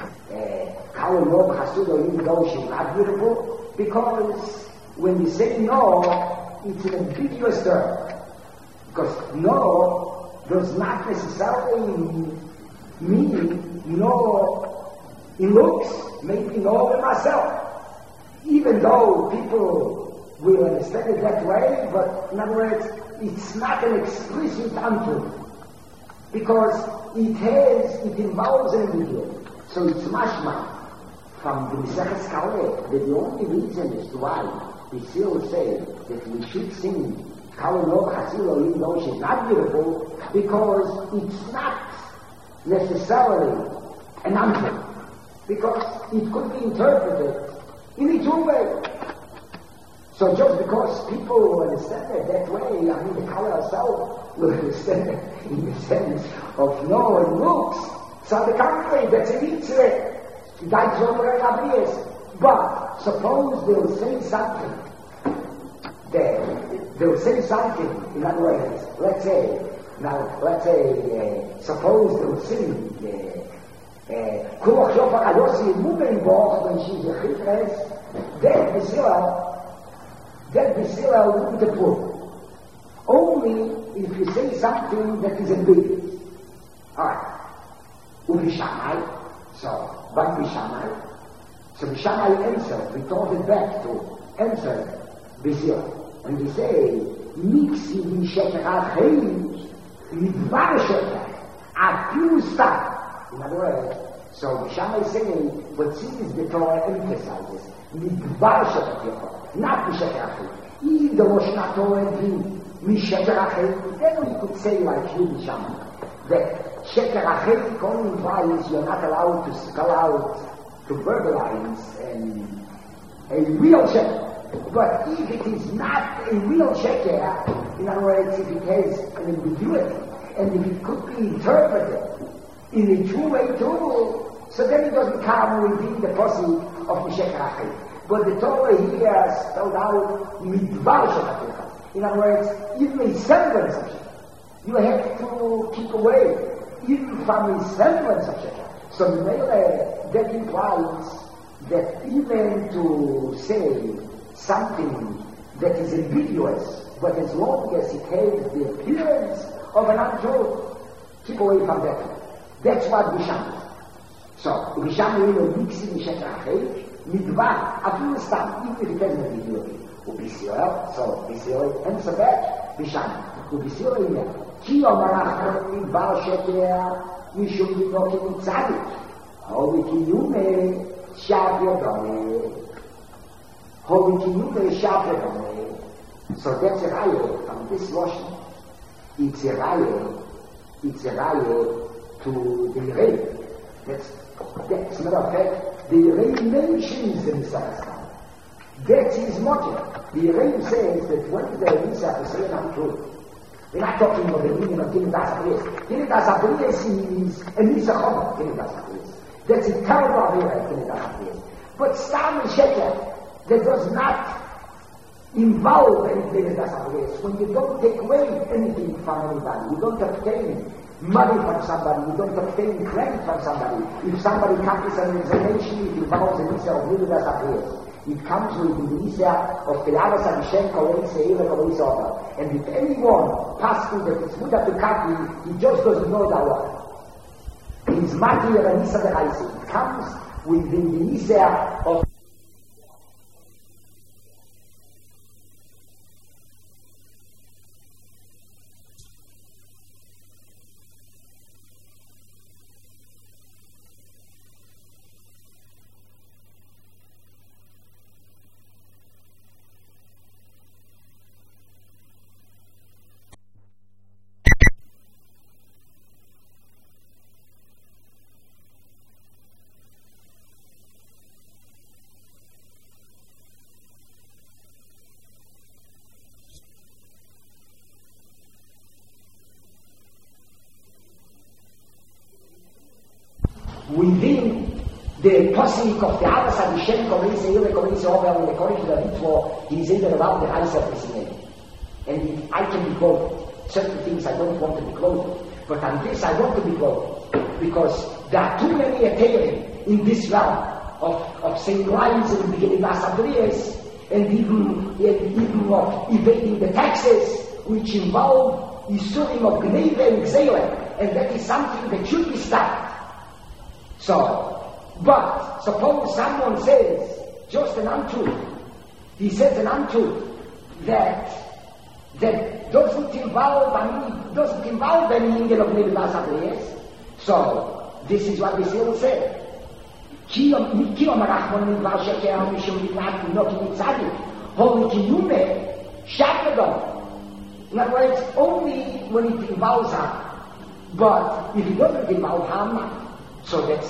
not beautiful, because when you say no, it's an ambiguous term. Because no does not necessarily mean no in looks, maybe no in myself. Even though people will understand it that way, but in other words, it's not an explicit answer. Because it involves an individual. So it's mashma from the Mesechet Kaleh that the only reason as to why we still say that we should sing Kalonov Hasilo even though she's not beautiful, because it's not necessarily an answer. Because it could be interpreted in its own way. So just because people understand it that way, I mean the Kaleh herself will understand it in the sense of no and looks. So the contrary, that's a mitzvah. But suppose they'll say something. They'll say something, in other words, let's say, suppose they'll sing, Kuach Yofa Kayosi Muben Boch when she's a chifres, that Bisila wouldn't approve. Only if you say something that is ambiguous. Alright. Ubishamai. So, what Bishamai? So Bishamai answered, we told it back to answer Bisila. And we say, Mixi in Sheker HaCheish, Midvar Sheker, a few stuff. In other words, so Bishamai is saying, what seems the Torah emphasizes, Midvar Sheker, not the Sheker HaCheish. If the Lashon Torah be Misheker Achei, then we could say like you, Shaman, that Sheker Achei only implies you're not allowed to spell out, to verbalize a real sheker. But if it is not a real sheker, in other words, if it has an ambiguity, and if it could be interpreted in a two-way too, so then it doesn't come within the posuk of the sheker achei. But the Torah here spelled out midvar sheker. In other words, even a semblance of sheker. You have to keep away even from a semblance of sheker. So that implies that even to say something that is ambiguous, but as long as it has the appearance of an untruth, keep away from that. That's what Risham is. So, Risham really mixing Sheker Achei, midvar, Afghanistan, even if it has an ambiguity. Ubisrael, so Israel, and so that, Risham. Ubisrael here. Ki omarach midvar sheker, mishum binokim tzadik. Hovi ki yume, shav yodome. Hovi ki yume, shav yodome. So that's a raya from this Lashon. It's a raya to the Yerei. That's matter of fact, the Yerei mentions the Messiah. That's his motive. The Yerei says that when the Messiah is saying untruth, we're not talking about the meaning of Tinidas Abrius. Tinidas Abrius is a Messiah Tinidas Abrius. That's a terrible Yerei, Tinidas Abrius. But Stam and Sheker, that does not involve anything in Tinidas Abrius. When you don't take away anything from anybody, you don't obtain money from somebody, you don't obtain credit from somebody. If somebody comes to an examination, it involves the Nisa of Tinidas Abrius. It comes with the Nisa of Telavas Hashem Kohen Seir Kohen Sofer. And if anyone passes that it's Muda to Kati, he just doesn't know that word. He's Mati or Nisa the Raisi. It comes with the Nisa of within the posik of the Abbas Hashem Kohen Seir Kohen Sofer, and according to the Ritvo, he is in about the Eis of Israel. And I can be quoted. Certain things I don't want to be quoted. But on this I want to be quoted. Because there are too many Ateirim in this realm of saying lies in the beginning of Asabrias, and even of evading the taxes, which involve Yisurim of Gneva and Gzeila, and that is something that should be stopped. So, but suppose someone says just an untruth. He says an untruth that doesn't involve any angel of Nevi'as Abrius. So, this is what the Seal said. Ki omarach mon midvar sheker mishum b'nat b'nokim mitzadik holy kiyume shakadon. In other words, only when it involves harm. But if it doesn't involve harm, so that's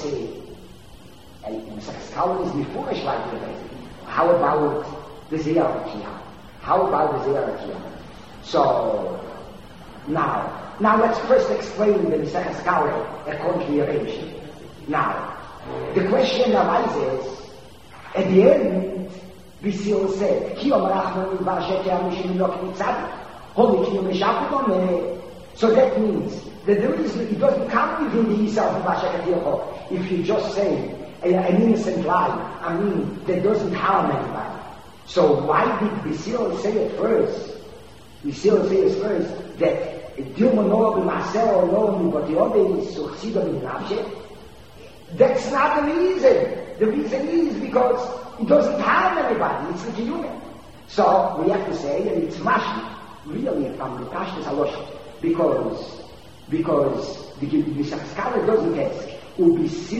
Scholar is foolish like that. How about the Ziyarakia? How about the Ziyarakia? So, now let's first explain the Mesech Scholar according to the arrangement. Now, the question arises, at the end, Bisil said, Ki omarach mon midvar sheker mishum b'nokim mitzadik, holy kiyum meshapidon. So that means that there is, it doesn't come within the Yisrael of Mashiach. If you just say an innocent lie, I mean, that doesn't harm anybody. So why did Bisil say it first? Bisil says first that Dilma Noah b'Masel or Noah b'Botiyode is Suchsida b'Navshe. That's not the reason. The reason is because it doesn't harm anybody. It's the human. So we have to say that it's Mashi, really from the Pashtus Halosh. Because the Scholar doesn't ask,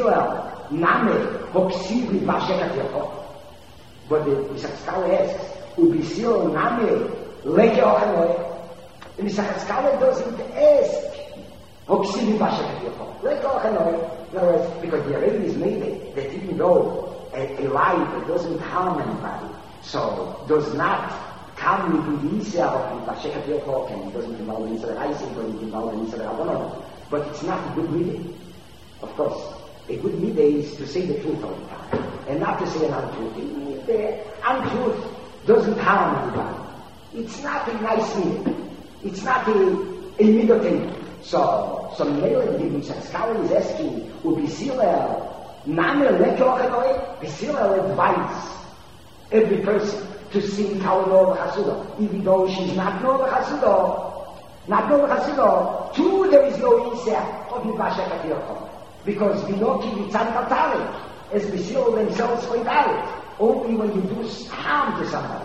Ubisila Name Hoksiv Midvar Sheker Tircho. But the Scholar asks, Ubisio Name, Leke Ochanoi. And Mr. Haskalah doesn't ask, Hoksimi Basha Katyoko. Leke Ochanoi. In other words, because the Arabian is made that even though a life that doesn't harm anybody, so does not come with the Isa of the Basha Katyoko, and it doesn't involve Israel Isaac, or it involves Israel Abonon. But it's not a good midday. Of course, a good midday is to say the truth all the time, and not to say an untruth. The untruth doesn't harm anybody. It's not a nice midday. It's not a middle thing. So Mele, the Mishakskala is asking, Ubisila, Name Lekochanoi, Bisila advise every person to sing Kawanova Hasudo, even though she's not Nova Hasudo. Not Nova Hasudo, true there is no Isa of Basha Katyoko. Because Vinoki Vitzan Katalik, as Bisila themselves point out, only when you do harm to somebody.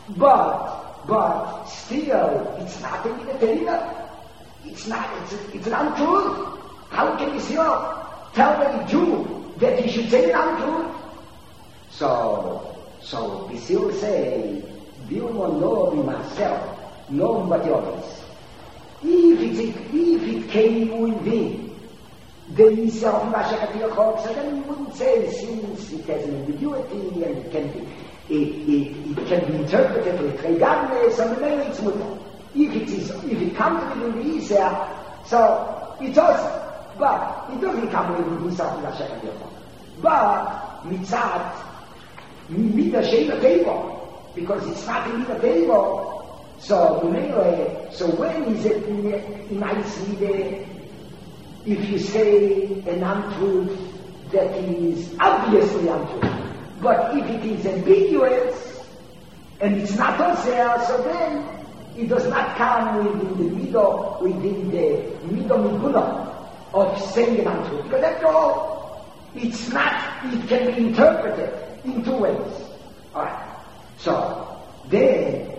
But still, it's not a Midatera. It's not, it's an untruth. How can Bisila tell a Jew that he should say an untruth? So Bisila say, Bilmo no be myself, no but yours. If it came within the Isa of Basha Katyoko, so then we wouldn't say, since it has an ambiguity and it can be interpreted with regardless of the merit it's mutter. If it comes within the Isa, so it's awesome. But it doesn't come within the Isa of Basha Katyoko. But mitzat, mida sheina table, because it's not in mida table. So when is it in Isaiah? If you say an untruth that is obviously untruth, but if it is ambiguous and it's not there, so then it does not come within the middle miguna of saying an untruth. Because after all, it's not. It can be interpreted in two ways. All right. So then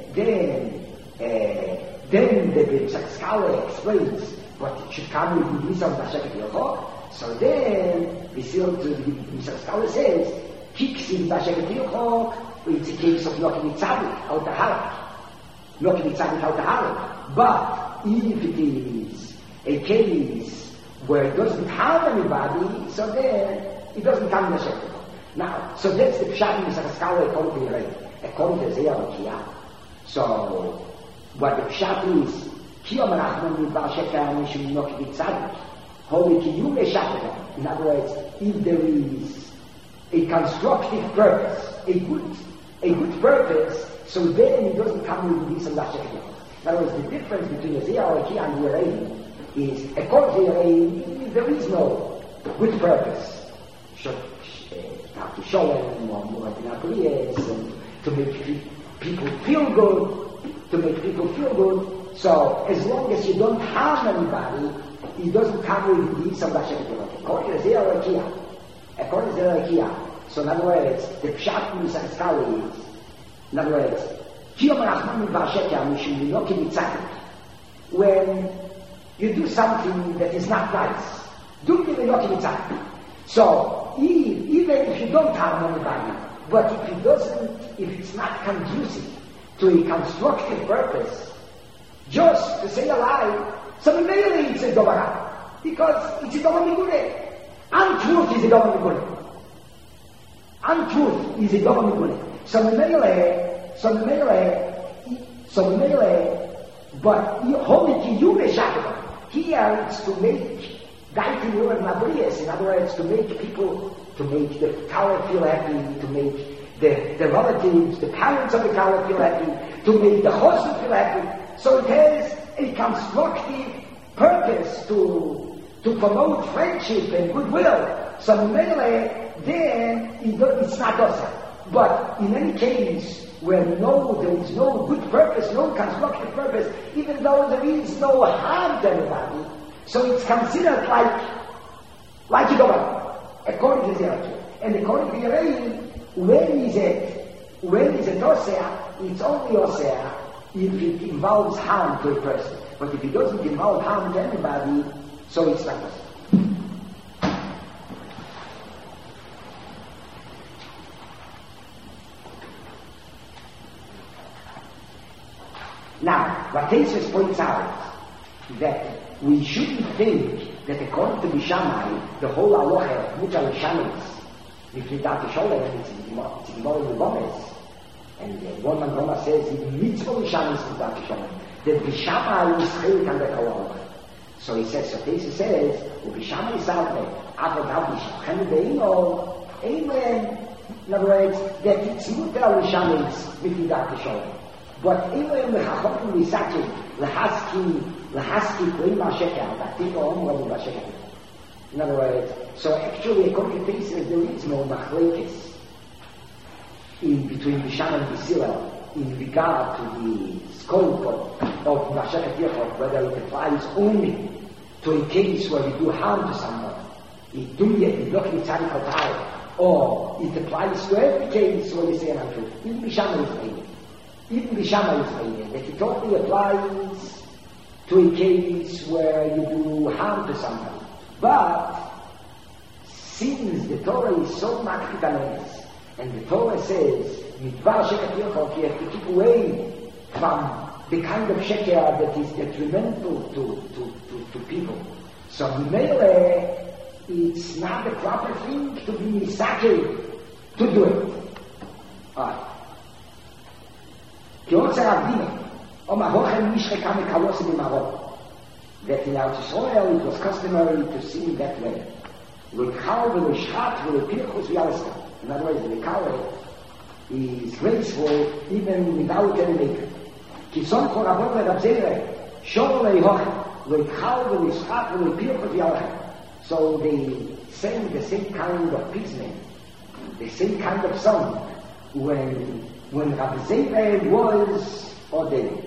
the Bimsak explains, but it should come with the Isa of Basha Katyoko. So then the Bimsak says, Kicks in Basha Katyoko, it's a case of Noki Mitzadik out the Halak. Noki Mitzadik out the Halak. But if it is a case where it doesn't harm anybody, so then it doesn't come in Basha Katyoko. Now, so that's the Pshat in Bimsak according to Yerei, according to Zeyah Okia. So, what the Pshat is, Kiyom Rachman Midbar Shekar Mishum Noki B'Tzadik, Holy Kiyum Eshachata. In other words, if there is a constructive purpose, a good purpose, so then it doesn't come with this and that Shekar. In other words, the difference between the Ziyah Okia and the Yerei is, according to Yerei, there is no good purpose. To show them more and to make people feel good, so as long as you don't harm anybody, it doesn't come with the Isa of Basha Katyoko. According to Zeyah Okia, so in other words, the Pshat in Bimsak is, in other words, Kiyom Rachman Midbar Shekar Mishum Noki Mitzadik. When you do something that is not nice, do it in Noki Mitzadik. So even if you don't harm anybody, but if it's not conducive to a constructive purpose, just to say a lie, so immediately it's a dobara, because it's a dobara. Untruth is a dobara. Untruth is a dobara. So but holy kiyume shakaba. Here it's to make daiti word mabrias. In other words, to make the Kala feel happy, to make the relatives, the parents of the Kala feel happy, to make the Chosim feel happy. So it has a constructive purpose to promote friendship and goodwill. So then it's not awesome. But in any case, where there is no good purpose, no constructive purpose, even though there is no harm to anybody, so it's considered like a Dora, according to Zerachim. And according to Yerei, when is it Osea? It's only Osea if it involves harm to a person. But if it doesn't involve harm to anybody, so it's not Osea. But Tesis points out that we shouldn't think that according to Bishamai, the whole halacha, which are Shamis, Mifridat Sholem, it's Gemara in the Gomez. And one man Roma says, even mitzvah Shamis Mifridat Sholem, that Bishamai is chelik on the halacha. So he says, so Tesis says, Bishamai is out there, Avod Abishachem Beino, Amen. In other words, that it's mutar Shamis Mifridat Sholem. But Amen Mechachom Misaki, Lehaski Klima Shekel, that people only want Shekel. In other words, so actually, according to Tesis, there is no machlekes in between Bisham and Bisila in regard to the scope of Mashiach Yechot, whether it applies only to a case where we do harm to someone, or it applies to every case where we say an untruth. Even Bisham is made. Even Bisham is made. That it only applies to a case where you do harm to someone. But since the Torah is so makpitanes, and the Torah says, Midvar Sheker Yochel, you have to keep away from the kind of sheker that is detrimental to people. So Mimele, it's not the proper thing to be misake to do it. Alright. Ki Otzer Avdina, Oma Hochem Mishcheka Mekalos B'Marot. That in Eretz Yisrael it was customary to sing that way. L'kal v'l'shchat v'l'pirchus v'yalestam. In other words, the Kale is graceful even without any makeup. Ki son for Rabot v'Rab Zeire, shor le'hochem, l'kal v'l'shchat v'l'pirchus v'yalestam. So they sang the same kind of pizmen, the same kind of song when Rab Zeire was ordained.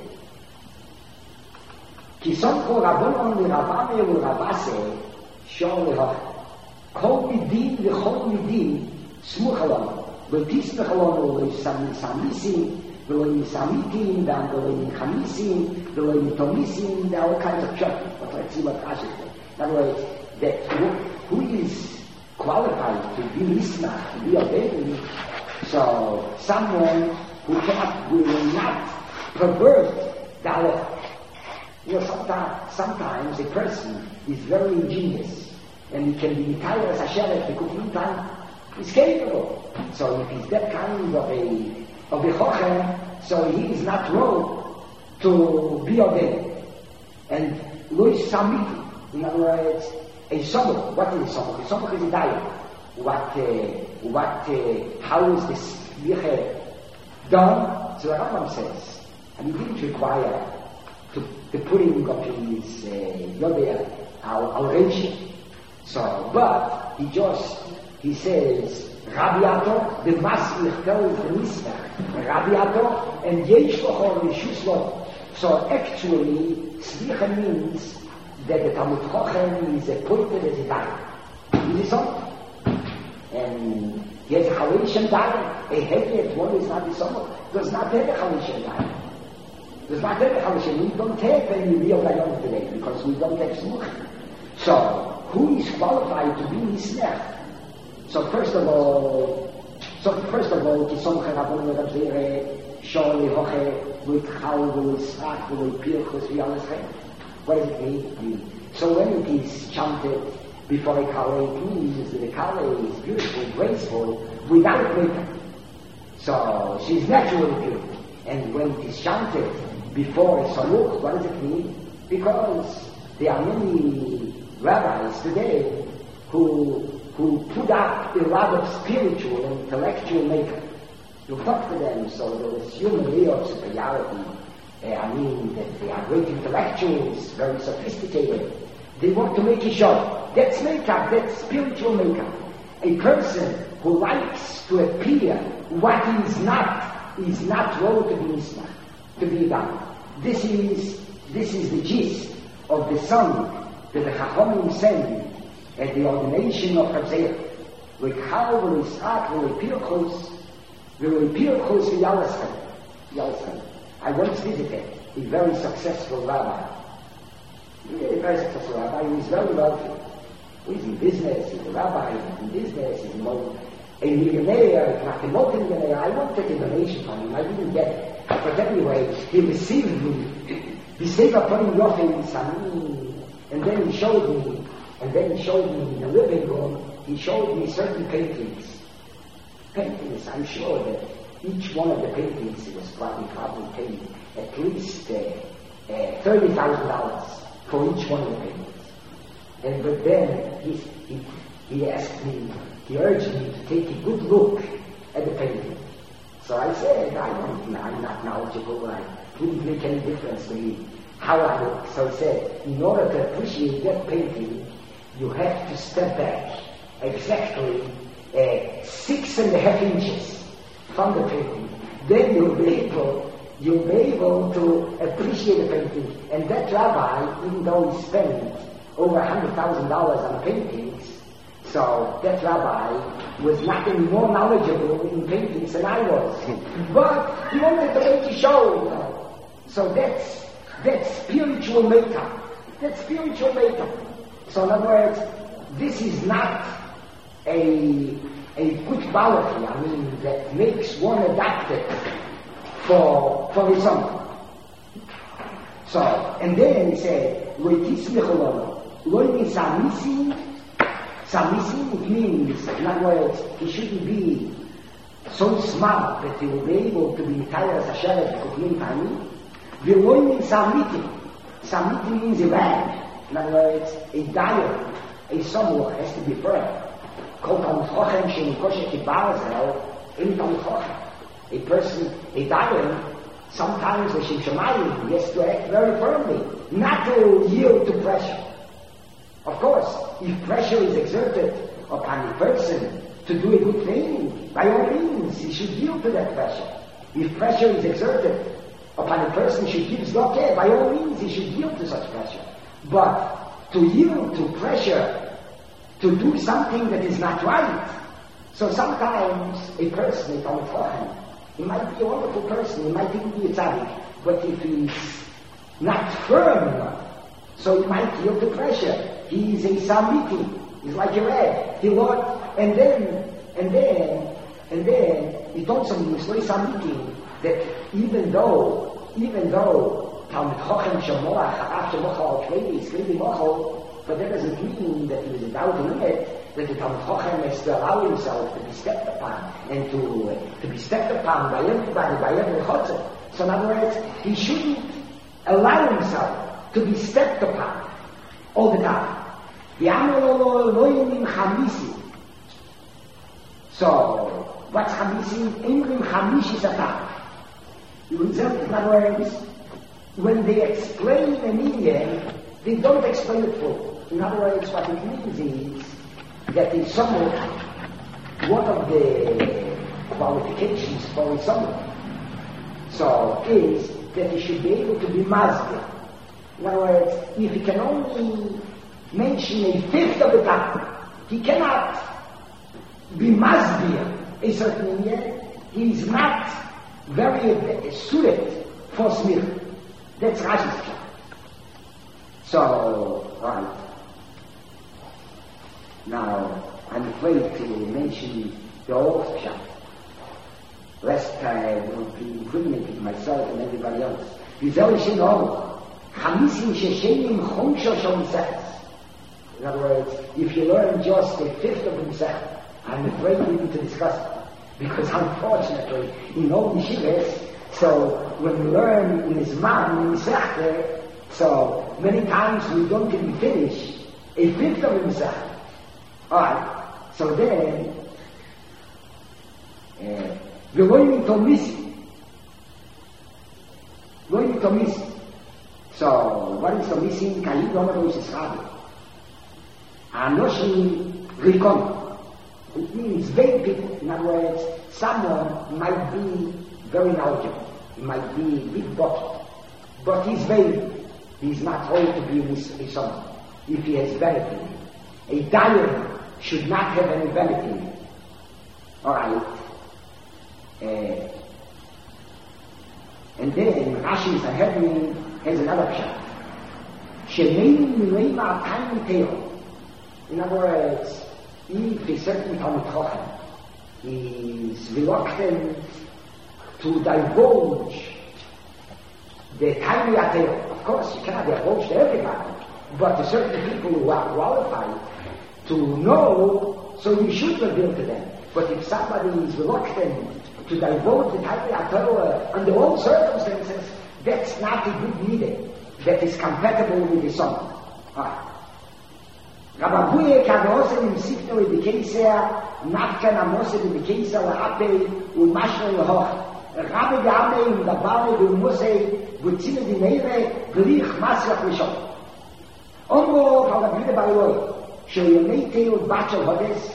כי סומכו רבונון לרבמי ולרבסה שור להוכן. כל מידים וכל מידים סמוך עלינו. לא תסמך עלינו, לא סמיסים, ולא סמיתים, ולא חמיסים, ולא תומיסים, there are all kinds of church. But let's see what Rashi says. In other words, that who is qualified to be listener, to be obeying? So someone who will not pervert the halacha. You know, sometimes a person is very ingenious and he can be entire as Hashem the complete time is capable. So if he's that kind of a chochem, so he is not wrong to be ordained. And Luis Samiti, in other words, a sommach. What is a sommach? A sommach is a diet. How is this yicheh done? So the Rambam says, and he didn't require the putting of his Yodea, our ancient. So, but he says, Rabiato, the Maslich tells the Nisbach, Rabiato, and Yeshlocho, Yeshuslo. So actually, Slicha means that the Talmud Chochem is appointed as a diet. Is it so? And he has a Halation diet, a heavy one is not the summer, does not have a Halation diet. There's not very Halashim. We don't have any real Dayan today because we don't have Smuch. So, who is qualified to be Nisnech? So first of all, Kisom Cherabon Rab Zeire, Shor Lehoche, Luichal, Luischach, Luipirchus, V'yaleshem. What does it mean? So when it is chanted before a Kale, it means that the Kale is beautiful, graceful, without makeup. So she's naturally beautiful. And when it is chanted before a saluch, what does it mean? Because there are many rabbis today who put up a lot of spiritual and intellectual makeup. You talk to them, so they assume a layer of superiority. That they are great intellectuals, very sophisticated. They want to make a show. That's makeup, that's spiritual makeup. A person who likes to appear what he is not wrong to be nisma, to be done. This is the gist of the song that the Chachamim sang at the ordination of Chatzir. L'chal v'lischak v'lepirchus v'yaleshem. I once visited a very successful rabbi. Who is very wealthy. Who is in business, he's a rabbi, he's in business, he's a millionaire, if not a multi-millionaire. I won't take a donation from him, I didn't get it. But anyway, he received me the Sefer putting Yoffin Sami, and then he showed me in the living room, he showed me certain paintings. Paintings, I'm sure that each one of the paintings was probably paid at least $30,000 for each one of the paintings. But then he asked me, he urged me to take a good look at the painting. So I said, I'm not knowledgeable, it wouldn't make any difference to me how I look. So I said, in order to appreciate that painting, you have to step back exactly 6.5 inches from the painting. Then you'll be able to appreciate the painting. And that rabbi, even though he spent over $100,000 on paintings, so that rabbi was not any more knowledgeable in paintings than I was. But he wanted to make a show, So that's spiritual makeup. That's spiritual makeup. So in other words, this is not a good quality, that makes one adapted for his own. So, and then he said, Samisi, it means, in other words, he shouldn't be so smart that he will be able to be entire Sasheret Kukmin Tani. Veloini Samiti. Samiti means a rag. In other words, a dyer, a samur has to be firm. A person, a dyer, sometimes he has to act very firmly, not to yield to pressure. Of course, if pressure is exerted upon a person to do a good thing, by all means, he should yield to that pressure. If pressure is exerted upon a person who gives lokeh, by all means, he should yield to such pressure. But to yield to pressure to do something that is not right. So sometimes a person, he might be a wonderful person, he might even be a tzaddik, but if he's not firm enough, so he might yield to pressure. He's a samiti. He's like a red. He Lord, and then he told some samiti that even though Talmud Chochem Shemoach Harav Shemocha Kledi Mocho, but that doesn't mean that he was allowed to limit that the Talmud Chochem has to allow himself to be stepped upon and to be stepped upon by every chotzer. So in other words, he shouldn't allow himself to be stepped upon all the time. So, what's Chamisi? Ingrim Chamishi Satan. In other words, when they explain an Indian, they don't explain it full. In other words, what it means is that in someone, one of the qualifications for a someone, so is that he should be able to be masbir. In other words, if he can only mention a fifth of the time, he cannot be masbir a certain Indian. He is not very suited for smir. That's Rashi's job. So, right. Now, I'm afraid to mention the old pshat, lest I will be incriminating myself and everybody else. In other words, if you learn just a fifth of himself, I'm afraid we need to discuss it. Because unfortunately, in all yeshivas, so when we learn in Isman, in Sechter, so many times we don't even finish a fifth of himself. Alright, so then, we're going to miss it. So, what is the missing? Kayid Omer Rosh Yisrael. Anoshi Rikon. It means vague people. In other words, someone might be very knowledgeable. He might be a big bucket. But he's vague. He's not told to be a someone. If he has vanity. A diary should not have any vanity. Alright. And then Rashi Sanhedrin has another pshat. Shemein Milema Tiny Tail. In other words, if a certain Talmud Chochem is reluctant to divulge the tiny tail of of course, you cannot approach to everybody, but to certain people who are qualified to know, so you should reveal to them. But if somebody is reluctant to divulge the Tanya Torah under all circumstances, that's not a good leader that is compatible with the son. Rabbi Abuye Kavose im Sifto Ebikeisea, Nafkan Amose Ebikeisea La'ape, Ulmashno Lehoch. Rabbi Yame im Dabale Ulmose, Butzine di Meire, Glich Masrach Lishon. Omro, Rabbi Abuye Baroi, Shoyemete Ulbacho Hodes,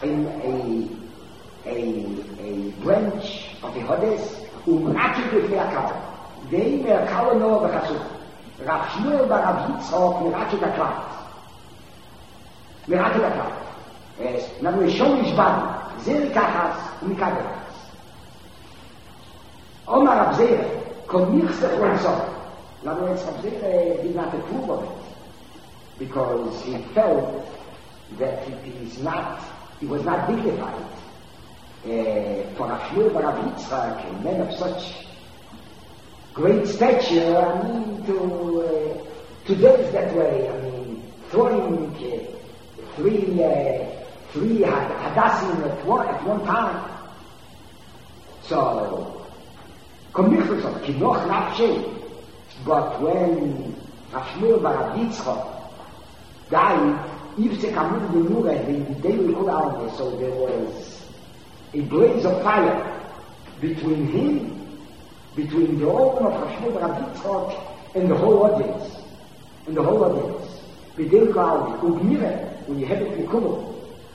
a branch of the Hodes, Umraki Befeakal. They Merkal no Bechasuk. Rav Shmuel Barav Yitzchok, Meraki Daklat. Meraki Daklat. Now we show his body. Zer Kachas, Mikadras. Omar Rav Zera, Kom Nichse for himself. Now Rav Zera did not approve of it, because he felt that he was not dignified. For Rav Shmuel Barav Yitzchak, a man of such great stature, I mean, to dance that way, I mean, throwing three hadassim at one time. So, Komichusov, Kinoch Nafshe, but when Rav Shmuel Barav Yitzchak died, Yivse Kamud Benura, the daily Quran, so there was a blaze of fire between him, between the owner of Rav Shmuel Barav Yitzchak and the whole audience. B'dei Kal, Ugmire, when you have it B'kumul,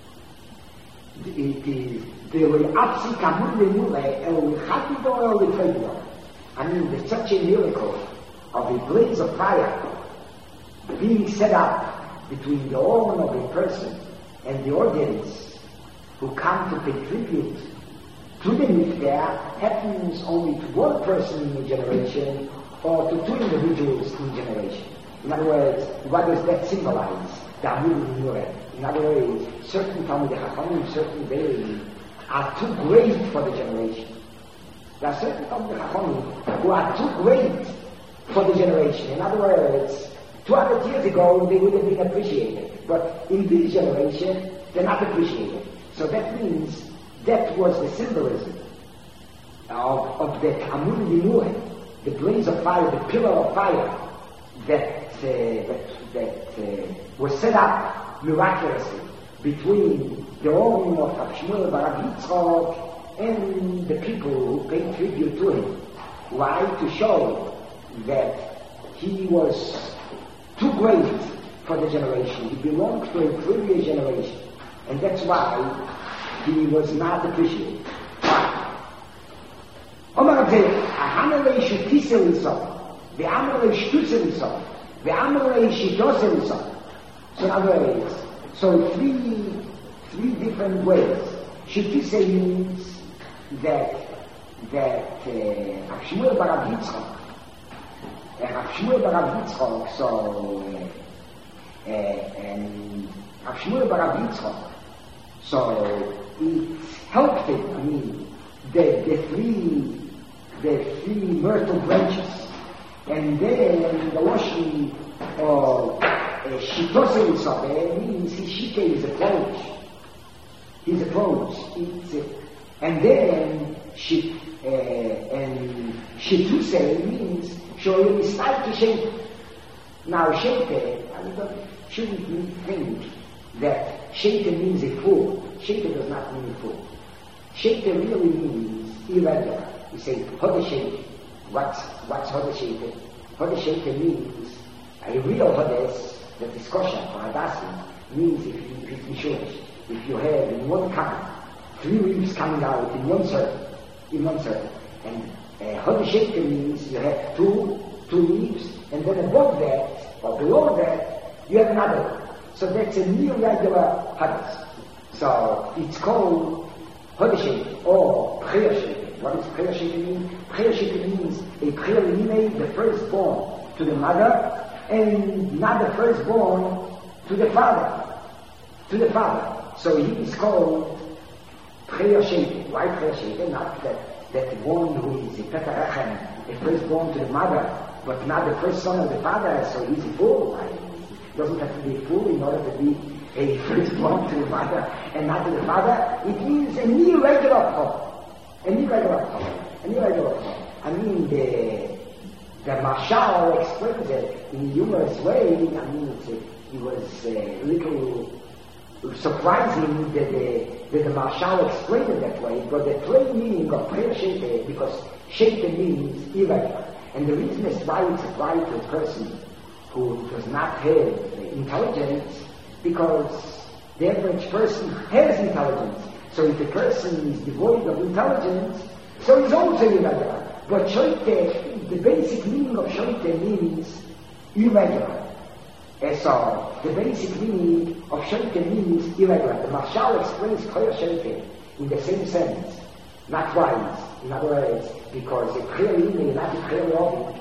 there were Apsi Kamud Benura, and Chatido and Chatido. I mean, there's such a miracle of a blaze of fire being set up between the owner of a person and the audience who come to pay tribute to the Nifter happens only to one person in a generation or to two individuals in a generation. In other words, what does that symbolize? The Amud Nure. In other words, certain Talmidei Chachamim, certain Beilim are too great for the generation. There are certain Talmidei Chachamim who are too great for the generation. In other words, 200 years ago they would have been appreciated, but in this generation they're not appreciated. So that means that was the symbolism of that Amud Nure, the blaze of fire, the pillar of fire that was set up miraculously between the owner of Rav Shmuel Barav Yitzchak and the people who paid tribute to him. Why? To show that he was too great for the generation. He belonged to a previous generation, and that's why he was not appreciated. Why? Omar Abdel, Ahamalei Shutisel Yisov, Ve'amalei Shtusel Yisov, Ve'amalei Shitosel Yisov. So in other words, so three different ways. Shutisel means that Rav Shmuel Barav Yitzchak, Rav Shmuel Barav Yitzchak, and Rav Shmuel Barav Yitzchak, so it helped him, I mean, the three myrtle branches, and then the washing of Shitose Yisabeh means his shite is approach. His approach. And then Shituse means showing his style to shape. Now shape, shouldn't think that shape means a fool. Shape does not mean a fool. Shape really means irregular. You say, Hodesh shape. What's Hodesh shape? Hodesh shape means a real Hodesh, the discussion for Hadassim, means if it's Mishurish. If you have in one cup 3 leaves coming out in one circle, and Hodesh shape means you have two leaves, and then above that, or below that, you have another one. So that's a irregular Hodesh. So it's called Hodesh shape or Prayer shape. What does prayer shape mean? Prayer shape means a prayer made the firstborn to the mother and not the firstborn to the father. So he is called prayer shape. Why prayer shape? Not that one who is a Petarachem, a firstborn to the mother, but not the first son of the father, so he's a fool. He doesn't have to be a fool in order to be a firstborn to the father and not to the father. It means an irregular form. An irregular form. An irregular form. I mean, the Marshal explains it in a humorous way. I mean, it was a little surprising that the Marshal explained it that way, but the plain meaning of prayer Sheite, because Sheite means irregular. And the reason is why it's applied to a person who does not have intelligence, because the average person has intelligence. So if the person is devoid of intelligence, so he's also irregular. But Sheite, the basic meaning of Sheite means irregular. And so the basic meaning of Sheite means irregular. The Marshal explains prayer Sheite in the same sense, not twice. In other words, because a prayer is not a prayer of it.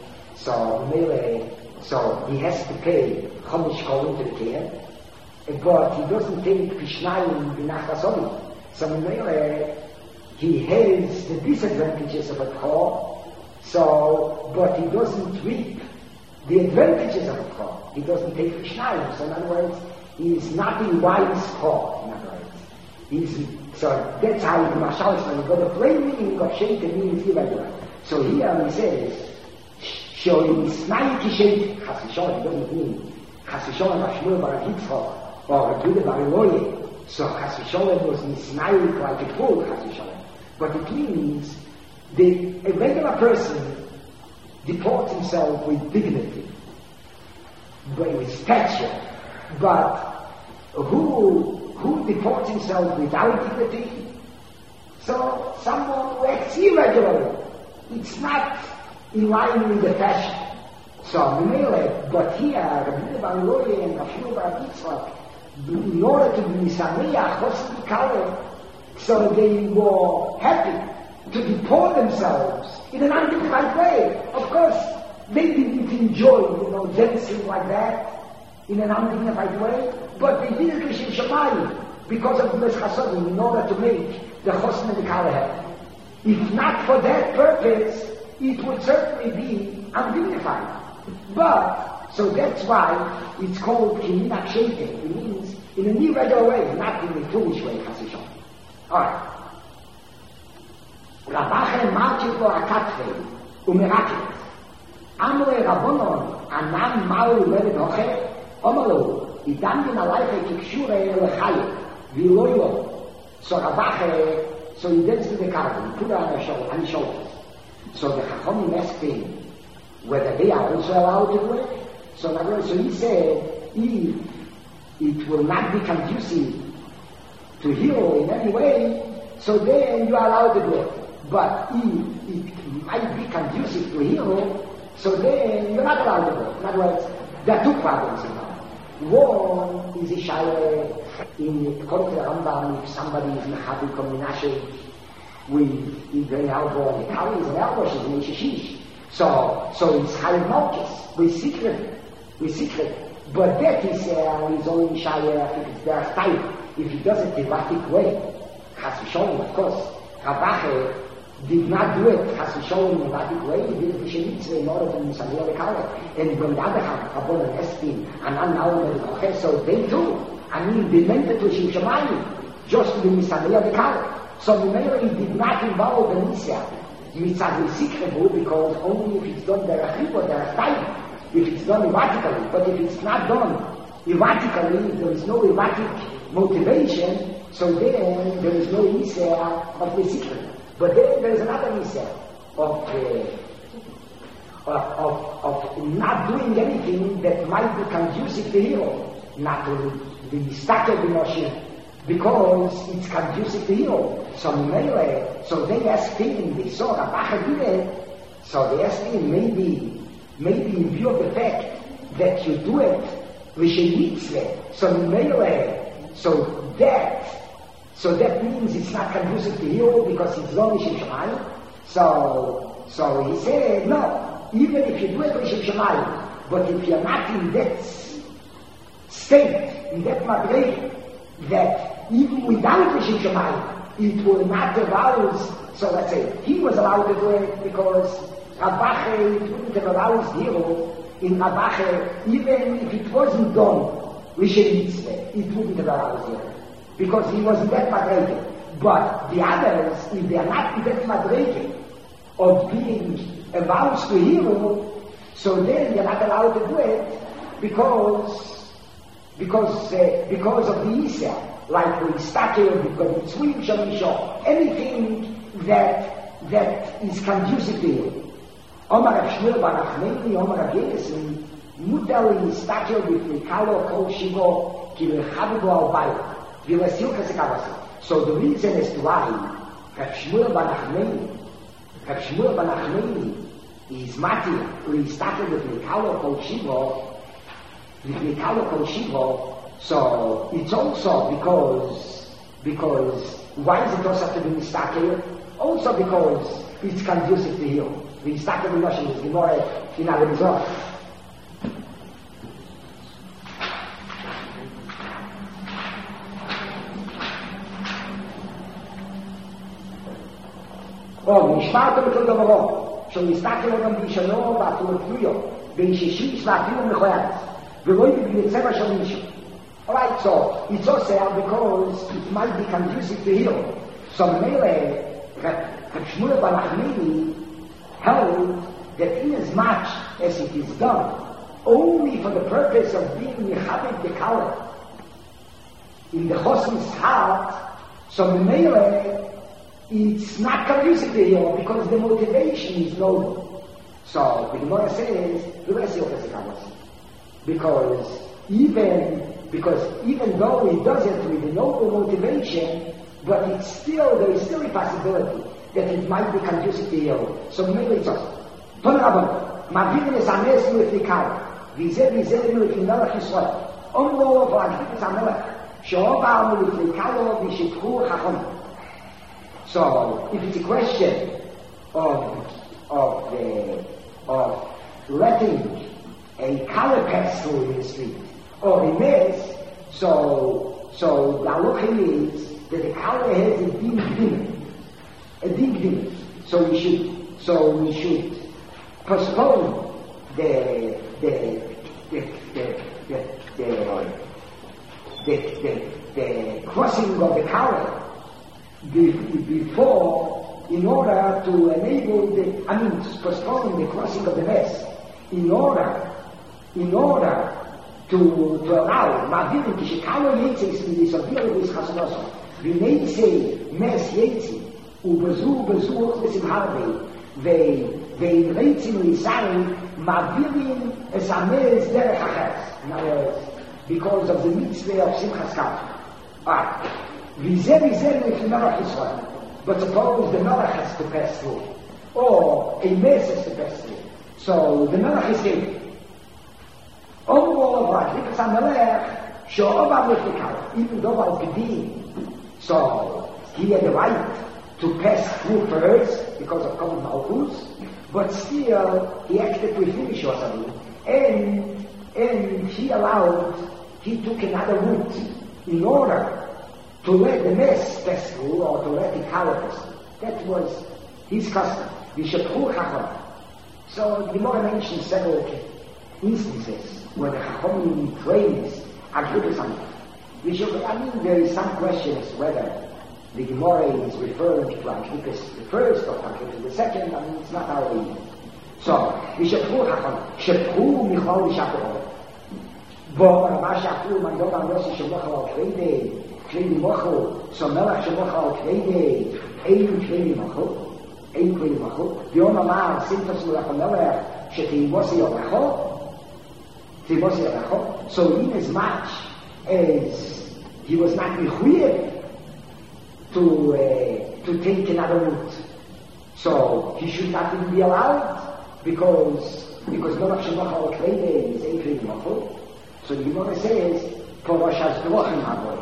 So he has to pay Chomish Kolim to the care, but he doesn't take Pishnayim B'nach Asoli. So he has the disadvantages of a Chor, but he doesn't reap the advantages of a Chor. He doesn't take Pishnayim. So in other words, he's not a wise Chor. In other words, so that's how the Marshal explains. But the plain meaning of Sheite means irregular. So here he says, Shoim Snai Ki Sheite, Chas V'Sholem, it doesn't mean Chas V'Sholem Hashmur Bar Yitzchok or Judah Bar Eloye. So Chas V'Sholem was Nisnai like a fool, Chas V'Sholem. But it means a regular person deports himself with dignity, with stature. But who deports himself without dignity? So someone who acts irregularly. It's not in line with the fashion. So but here, Rabbi Bar Eloye and Rashmu Bar Yitzchak, in order to be Sameach, Chosim Kaleh, so they were happy to deport themselves in an undignified way. Of course, they didn't enjoy, dancing like that in an undignified way, but they did it L'Shem Shamayim because of the Chasodim, in order to make the Chosim and the Kaleh happy. If not for that purpose, it would certainly be undignified. But, so that's why it's called Kiminach Sheite. It means in an irregular way, not in a foolish way, Chasishon. Alright. Rabachem marchit lo akatfei, umeraket. Amre Rabbonon, anam maul levet hoche, omalo, idam bin alayche kikshure lechaye, viloyo. So Rabachem, so he danced with the carbon, he put it on his shoulders. So the Chachomim asked him whether they are also allowed to do it. So he said, if it will not be conducive to heal in any way, so then you are allowed to do it. But if it might be conducive to heal, so then you're not allowed to do it. In other words, there are two problems involved. One is a shayla, according to the Rambam, if somebody is mechabi kombination with either an elbow and the kali is an elbow, she's an ishishish. So it's high malchus, with secret. But that is his own shayla if it's there tight, if he does it the Vatik way. Chas V'Sholem, of course. Rabache did not do it Chas V'Sholem in the Vatik way, he did it B'Shem Mitzvah in order to Misamir the Kali. And when the other Rabban and Estin, and Annaum and Koche, so they too, they meant it to Shem Shamayim, just to be Misamir the Kali. So he did not involve the Nisya. Mitzvah secret because only if it's done derachibot, derachayim, if it's done erratically. But if it's not done erratically, there is no erratic motivation, so then there is no Nisya of the secret. But then there is another Nisya of not doing anything that might be conducive to heal, not to be stuck in the notion, because it's conducive to heal. So they asked him, they saw Rabacha did it, so they asked him, maybe in view of the fact that you do it, L'Shem Mitzvah, so that means it's not conducive to heal because it's not L'Shem Shamayim. So he said, no, even if you do it L'Shem Shamayim, but if you're not in that state, in that madrega, that even without L'Shem Shamayim, it will not arouse. So let's say he was allowed to do it because Rabache, it wouldn't have allowed zero in Rabache, even if it wasn't done, it wouldn't have allowed zero. Because he wasn't that madrege. But the others, if they are not that madrege of being avouched to hero, so then they're not allowed to do it because of the Isa, like the Istakel, because it's Swim Shamisha, anything that is conducive to him. Omar Shmuel Barachmeni, Omar Genesin, Mudal Istakel with Mikalo Kol Shivo, Kilechabigo Albayo, Vilasil Kasekavasi. So the reason as to why Shmuel Barachmeni is Mati, Istakel with Mikalo Kol Shivo, so it's also because why is it also to be Istakel? Also because it's conducive to him. The Istakel Miloshim is Gemara in Arizona. Oh, Mishmar to the Domoro. So Istakel on Bishano, but to a Fuyo, Ben Shishish, Latino Mechoyas. The way to be a Seva Shamishu. Alright, so it's also because it might be conducive to him. So Mele, Shmuel Barachmeni held that inasmuch as it is done only for the purpose of being Mechabed the Kala in the Chosm's heart, so Mele, it's not conducive to him because the motivation is noble. So the Gemara says, because even though he does it with a noble motivation, but there is still a possibility that it might be conducive to him. So maybe it's also. Ton Rabban, Mavivin is Ames Lu'efikar, Vizer Lu'efinelach Yisrael, Omro V'agdit is Amelech, She'oba Lu'efikaro V'shitchu Chachom. So, if it's a question of letting a color pass through in the street, or a mess, so the halacha is that the color has a deep dimmer. So we should postpone the crossing of the color before, in order to enable postpone the crossing of the mess, in order to allow Ma'avirim Kishikalo Yetzis in the Savir with Chasonoso, V'neitze Mes Yetzi, Ubezu Besimharbe, Ve'inreitzim Lisari, Ma'avirim Esamez Derech Aches. In other words, because of the mitzvah of Simchas Kav. But suppose the Melech has to pass through, or a mess has to pass through. So the Melech is here. Overall, because I'm Melech, even though I was Gedin, so he had the right to pass through first because of common Malchus, but still he acted with finish or something, and he took another route in order to let the mess pass through, or to let the color pass through. That was his custom. So the Gemara mentions several instances where the Chachamim praise Agrippas Amelech. There is some question as to whether the Gemara is referring to Agrippas the first or Agrippas the second. It's not our reading. So, V'shepchu Chachamim, Shepchu Michal V'shapur. Bo Rama Shapur Mandor Amrosi Shemochal Al-Kvede, Kvede Mochel, so Melech Shemochal Al-Kvede, Ein Kvede Mochel, Yom Amar Sintos Melech HaMelech, Sheteimosi Yorecho, so in as much as he was not required to take another route, so he should not even be allowed because Melech Shemochal Al-Kvede is Ein Kvede Mochel. So the Gemara says, Porashas Drochim Haboy.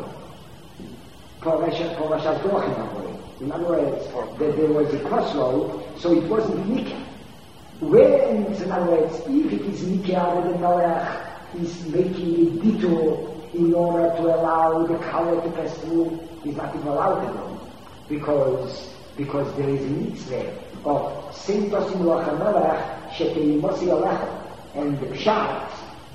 In other words, that there was a crossroad, so it wasn't Nikah. When, in other words, if it is Nikah, the Melech is making a detour in order to allow the color to pass through, he's not even allowed to go. Because because there is a mitzvah of Saint Tosim Locha Melech Shetei Mosi Alecha, and the Pshat,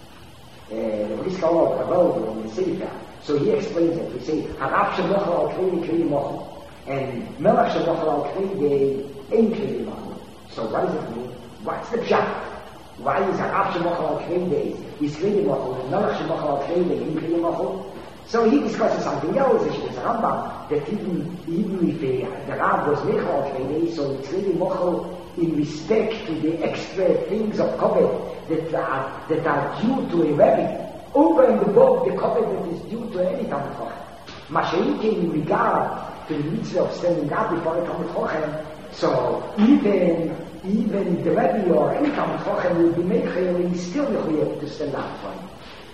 the Briska Ov, Rabbi, and the Sefer. So he explains it. We say, Harav Shemochel al Kvei Kvei Mochel, and Melech Shemochel al Kvei Ein Kvei Mochel. So what does it mean? What's the Pshat? Why is Harav Shemochel al Kvei is Kvei Mochel, and Melech Shemochel al Kvei Ein Kvei Mochel? So he discusses something else, it's a Rambam, that even if the Rav was Mechel al Kvei, so it's really Mochel in respect to the extra things of Kovet that are due to a Rebbe, over and above the Kovet that is due to any Talmid Chochem. Mashiach in regard to the mitzvah of standing up before a Talmid Chochem, so even the Rebbe or any Talmid Chochem will be Mechel, he's still required to stand up for him.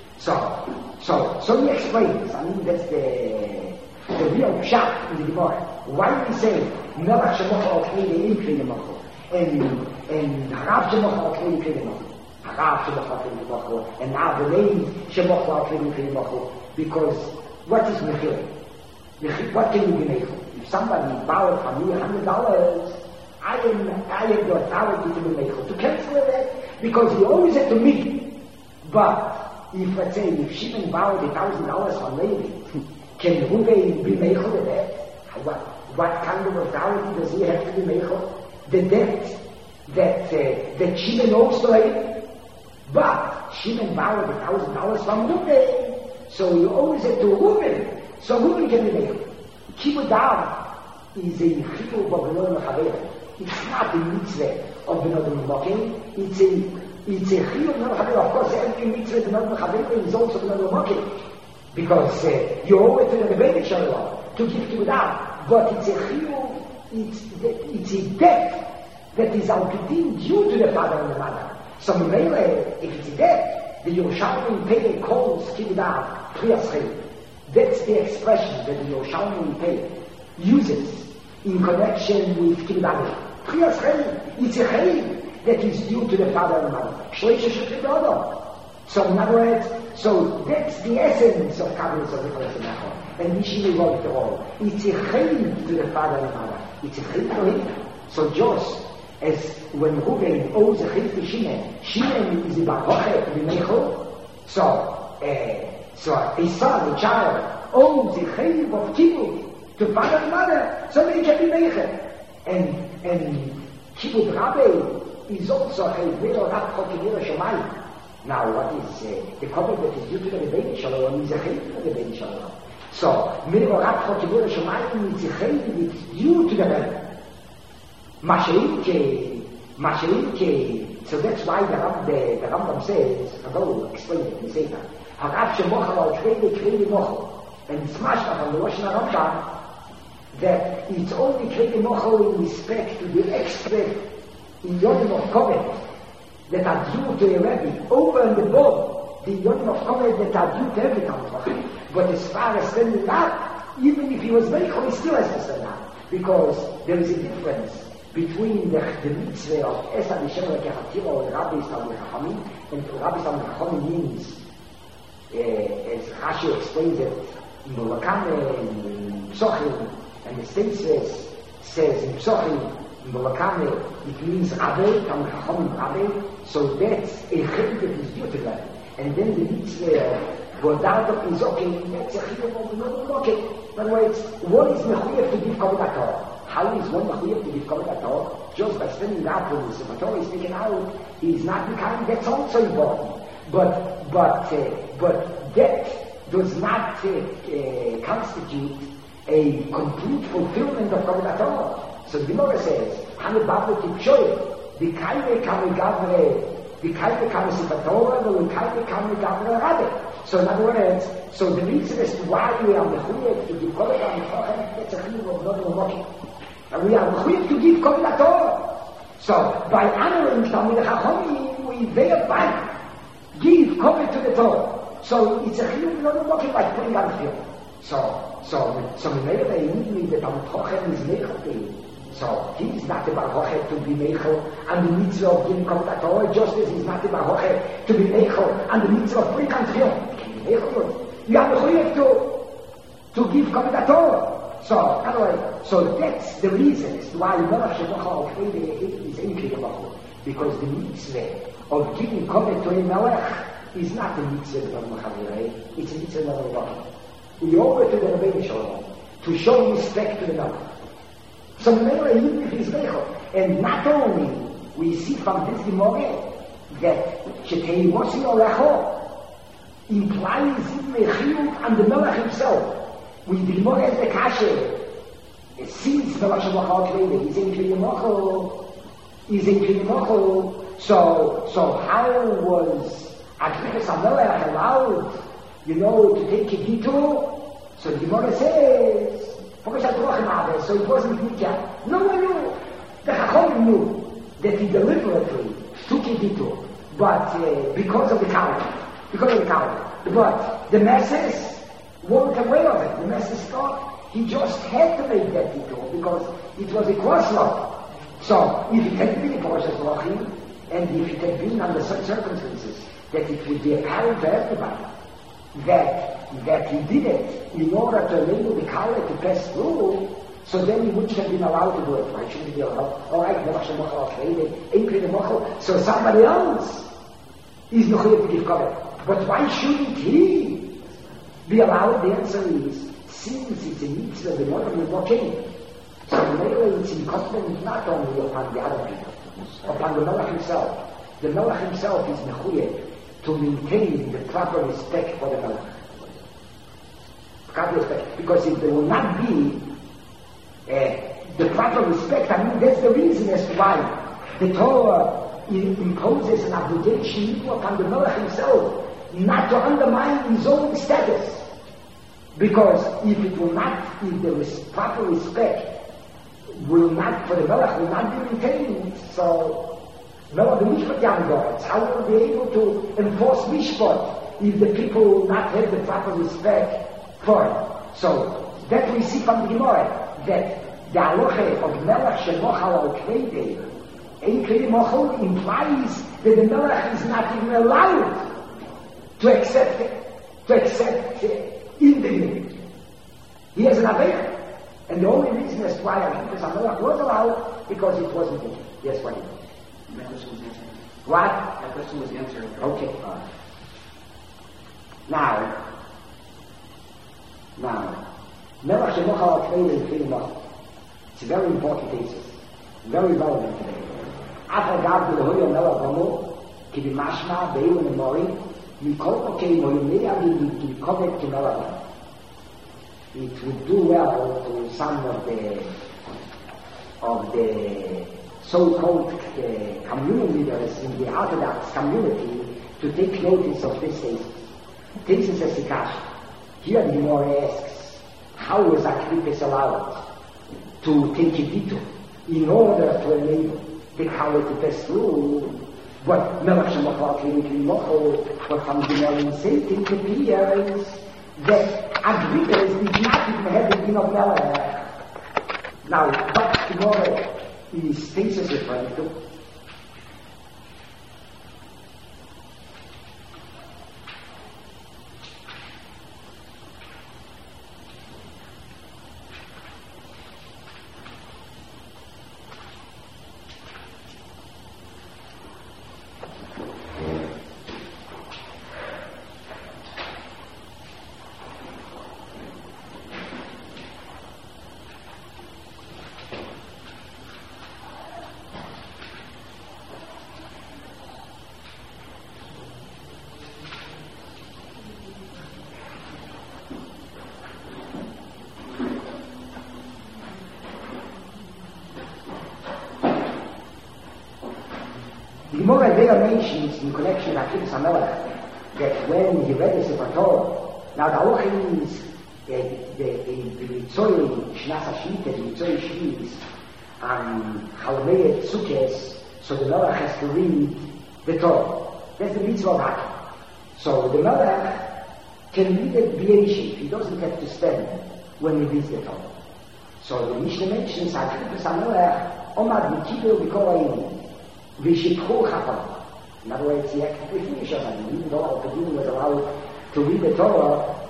So he explains, I mean that's the real pshat in the Gemara. Why do we say Melech Shemochel al Kvei Ein Kvei Mochel? And Harav Shemochel al Kvei Kvei Mochel. Harav Shemochel al Kvei Mochel. And now the name Shemochel al Kvei Mochel. Because what is Mechil? What can you be Mechil? If somebody borrowed from me $100, I have the authority to be Mechil. To cancel that, because he owes it to me. But if, let's say, if Shimon borrowed $1,000 from Levi, can Reuven be Mechil with that? What kind of authority does he have to be Mechil? The debt that Shimon owes to Levi. But Shimon borrowed $1,000 from Reuven, so he owes it to Reuven. So Reuven can be Mechil. Kibbutz Av is a chiyuv of B'nai Mechaber. It's not a mitzvah of B'nai Mechaber. It's a chiyuv of B'nai Mechaber. Of course, every mitzvah of B'nai Mechaber is also B'nai Mechaber. Because you owe it to the Rebbeinu Shalom to give Kibbutz Av. But it's a chiyuv, it's a debt that is al-Kedin due to the father and the mother. So if it's a debt, the Yerushalmi Pei calls Kibbutz Av Priyas Chayim. That's the expression that the Yerushalmi Pei uses in connection with Kibbutz Av. Priyas Chayim, it's a Chayim that is due to the father and the mother. Shleisha Shechit Odom. So in other words, so that's the essence of Kabbalah of the Kodesh. And Mishimi wrote it all. It's a chayim to the father and the mother. It's a chayim to him. So just as when Reuven owes a chayim to Shimon is a baroche to be mechel. So a son, a child, owes a chayim of kibbutz to father and mother, so they can be mechel. And kibbutz Rabbi is also a chayim. V'lo rak chokivir Shemayim. Now, what is the covenant that is due to the Rebbeinu Shalom is a chayim to the Rebbeinu Shalom. So, Mirorat Chokivur Shemayim is a chayim that is due to the Rebbeinu. Masha'inke. So that's why the Rambam says, although explain it in Sefer, Harav Shemochel al Kvei Mochel. And it's mashma from the Lashon Rambam that it's only Kvei Mochel in respect to the extra in Yodim of covenant that are due to a Rebbe, over and above the Yodim of Kovet that are due to every Talmid. But as far as standing up, even if he was Meichel, he still has to stand up. Because there is a difference between the mitzvah of Esa B'Shem Lekechatira and Rabbi Talmid Chachamim, and Rabbi Talmid Chachamim means, as Rashi explains it, in Mulakame, in Psochim, and the State says in Psochim, in Mulakame, it means Rabbi, Talmid Chachamim Rabbi, so that's a chayim that is due to that. And then the mitzvah, Godard is okay, that's a chayim of the okay. In other words, one is mechuyev to give Kovet HaTorah. How is one mechuyev to give Kovet HaTorah? Just by standing up when the Sefer Torah is taken out, he is not becoming, that's also important. But that does not constitute a complete fulfillment of Kovet HaTorah. So the Gemara says, Hanu Babu Tipshoy, the Kaime Kame Gavre, the Kaime Kame Sefer Torah, the Kaime Kame Gavre Rabbe. So in other words, so the reason as to why we are mechuyev to give Kovet HaTorah, that's a chiyuv of not Mokim. And we are mechuyev to give Kovet HaTorah. So by honoring Talmid Chachamim, we thereby give Kovet to the Torah. So it's a chiyuv of not Mokim by putting out the So immediately the Talmid Chachamim is meichel. So he is not a baroche to be meichel and the mitzvah of giving Kovet HaTorah, just as he is not a baroche to be meichel and the mitzvah of putting out the You are mechuyev to give Kovet HaTorah. So, anyway, so that's the reasons why Melech Shemocha Al-Kvede is incredible. Because the mitzvah of giving covet to a Melech is not a mitzvah of Mechavirei, it's a mitzvah of Allah. We owe it to the Rebbeinu Shalom to show respect to the Melech. So Melech even if he's Mechel. And not only we see from this Gemara that Shetei Mosi Olecho implies Mechiyut on the Melech himself. With the Gemara as the Kasher, since Melech Shemocha Al-Kvede is in Kriyimochel, so how was Agrippus HaMelech allowed, to take a detour? So the Gemara says, so it wasn't Mikya. No one knew. The Chacham knew that he deliberately took a detour, but because of the coward. But the masses weren't aware of it. The masses thought he just had to make that detour because it was a crossroad. So, if it had been a Parashas Drachim, and if it had been under such circumstances that it would be apparent to everybody that he did it in order to enable the Kala to pass through, so then he wouldn't have been allowed to do it. Why shouldn't he be allowed? All right, so somebody else is not here to give cover. But why shouldn't he be allowed? The answer is, since it's a mitzvah, the modern is not changing. So the it's incumbent not only upon the other people, upon the Melech himself. The Melech himself is mechuyed to maintain the proper respect for the Melech. Because if there will not be the proper respect, that's the reason as to why the Torah imposes an obligation upon the Melech himself not to undermine his own status. Because if there is proper respect, for the Melech will not be maintained, so Melech the Mishpat Yamdor. How will be able to enforce Mishpat if the people will not have the proper respect for it? So that we see from the Gemara that the halacha of Melech Shemocha Al-Kvede Ein Kvede Mochel implies that the Melech is not even allowed to accept indignity. He has an aveira. And the only reason as to why Agrippus HaMelech was allowed, because it wasn't him. Yes, what? That question was answered. What? That question was answered. Okay. Now, Melech Shemocha Al-Kvede and Kvede Mochel. It's a very important thesis. Very relevant today. Afagav B'Lehoyo Melech Homo, Ki B'Mashma B'Eilu Memori, Mikol Okei Moyumea B'Kovet to Melech. It would do well to some of the so-called community leaders in the Orthodox community to take notice of this thesis. Thesis as Sikash. Here the Gemara asks, how was Agrippus allowed to take a detour in order to enable the Kala to pass through? But Melech Shemocha Al-Kvede Mochel, what from the Gemara says, it appears that Agrippus did not even have the din of Melech. Now, what Gemara is thesis referring to? The Gemara there mentions in connection with Agrippus HaMelech that when he read the Sefer Torah, now the halacha is the Mitzori Shnas HaShmita, the Mitzori Shvis, and Chalmei Tzukes, so the Melech has to read the Torah. That's the mitzvah of Hakim. So the Melech can read it b'yeshiv. He doesn't have to stand when he reads the Torah. So the Mishnah mentions Agrippus HaMelech Omad Mikibel B'Kol Ha'im. V'shipchu Chapam. In other words, he had to finish on it. Even though Al-Qadim was allowed to read the Torah,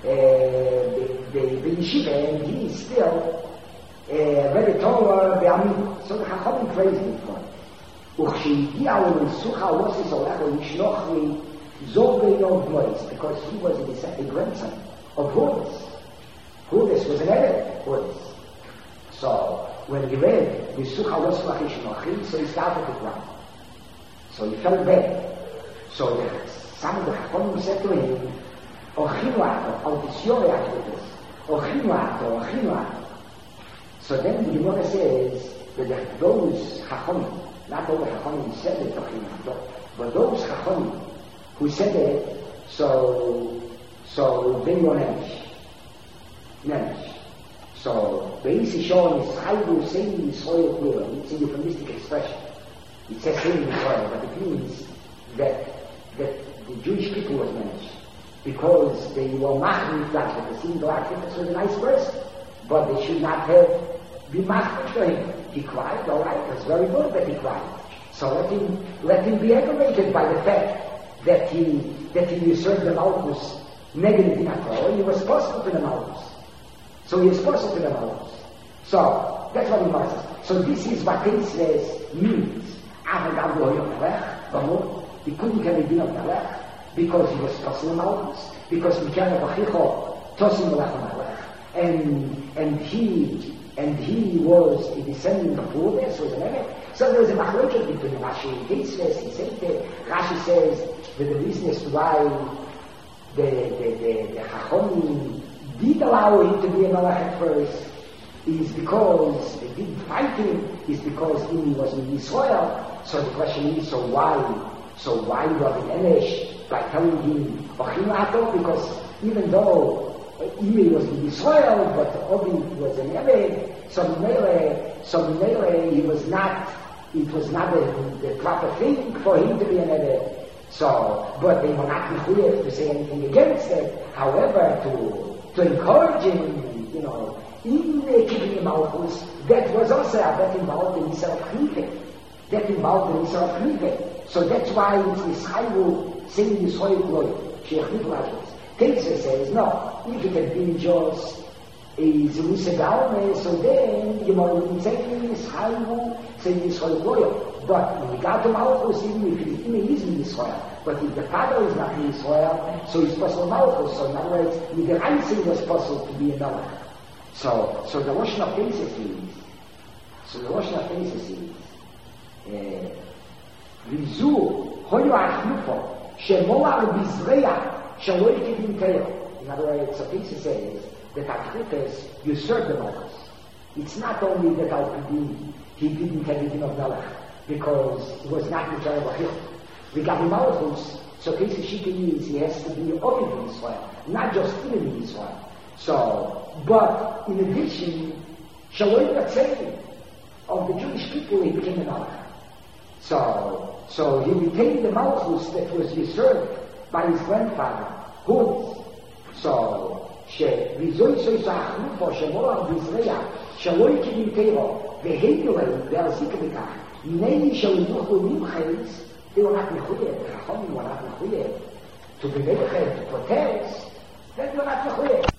the yeshiva, and he is still very Torah be'amid. So the Chachamim praised him for it. וכשהגיע לניסוך הלוסיס הולך ולשלוח לי זור בינו בלויס, because he was a grandson of Horus. Horus was an heir of Horus. So when he read ניסוך הלוסיס הולך לשלוחים, so he started to cry. So he felt bad. So some of the Chachamim said to him, Ochinu ato, al tisyore ato, Ochinu ato, Ochinu ato. So then the Gemara says that those Chachamim, not all the Chachamim said it, but those Chachamim who said it, so they were Nemesh. So Beis Yishon is Chayvu saying Yisrael plural. It's a euphemistic expression. It says saying Yisrael, but it means that the Jewish people was Nemesh. Because they were machmir Blackfoot. They seemed Blackfoot was a nice person, but they should not have been machmir to him. He cried, all right, that's very good that he cried. So let him be aggravated by the fact that he usurped the Malchus negative in Torah. He was possible to the Malchus. So he is possible to the Malchus. So that's what he must. So this is what he says means. He couldn't have been of Malach because he was possible to the Malchus. Because we can't have a chicho tosim Malach. And he was a descendant of Horus, was an Emet. So there was a machloket between Rashi and Ketzves. He said that Rashi says that the reason as to why the Chachamim did allow him to be a Malach at first is because they didn't fight him, is because he was in Israel. So the question is, so why was an Emesh by telling him Ochinato? Because even though Imi was in Israel, but Obi was an Eved, so Mele, it was not the proper thing for him to be an Eved. So, but they were not mechuyev to say anything against it. However, to encourage him, in keeping him Malchus, that was also that involved in self-cleaving. So that's why it's Yisrael saying Yisrael Glory. Sheikh Nicolaitis. Teitzer says, no, if it had been just a Zerusadalme, so then you wouldn't say Yisrael, say Yisrael Glory. But in regard to Malchus, even if he is in Israel, but if the father is not in Israel, so he's possible Malchus. So in other words, the Ransim was possible to be a Malach. So the Rosh of Teitzer is, Vizu, Hoyo Achnufo, Shemoar Bizreya, Shawoitiv in Teiro. In other words, Teitzer says that Achrites usurped the Malchus. It's not only that Al-Qadim, he didn't have anything of Malach, because it was not the Jerem Achil. Regarding Malchus, so Teitzer Shiki is, he has to be Ovid in Israel, not just in Israel. So, but in addition, Shawoitiv Atzei, of the Jewish people, he became a Malach. So he retained the Malchus that was usurped by his grandfather, Horus. So, ריזוי סויס האחרופו שמורח ביזריה, שלא יקדים תירו, והיו להם להרזיק בכך, הנה שלמוכו ממחץ, they were not מחויב, החכמים were not מחויב, to be made to protest, that were not מחויב.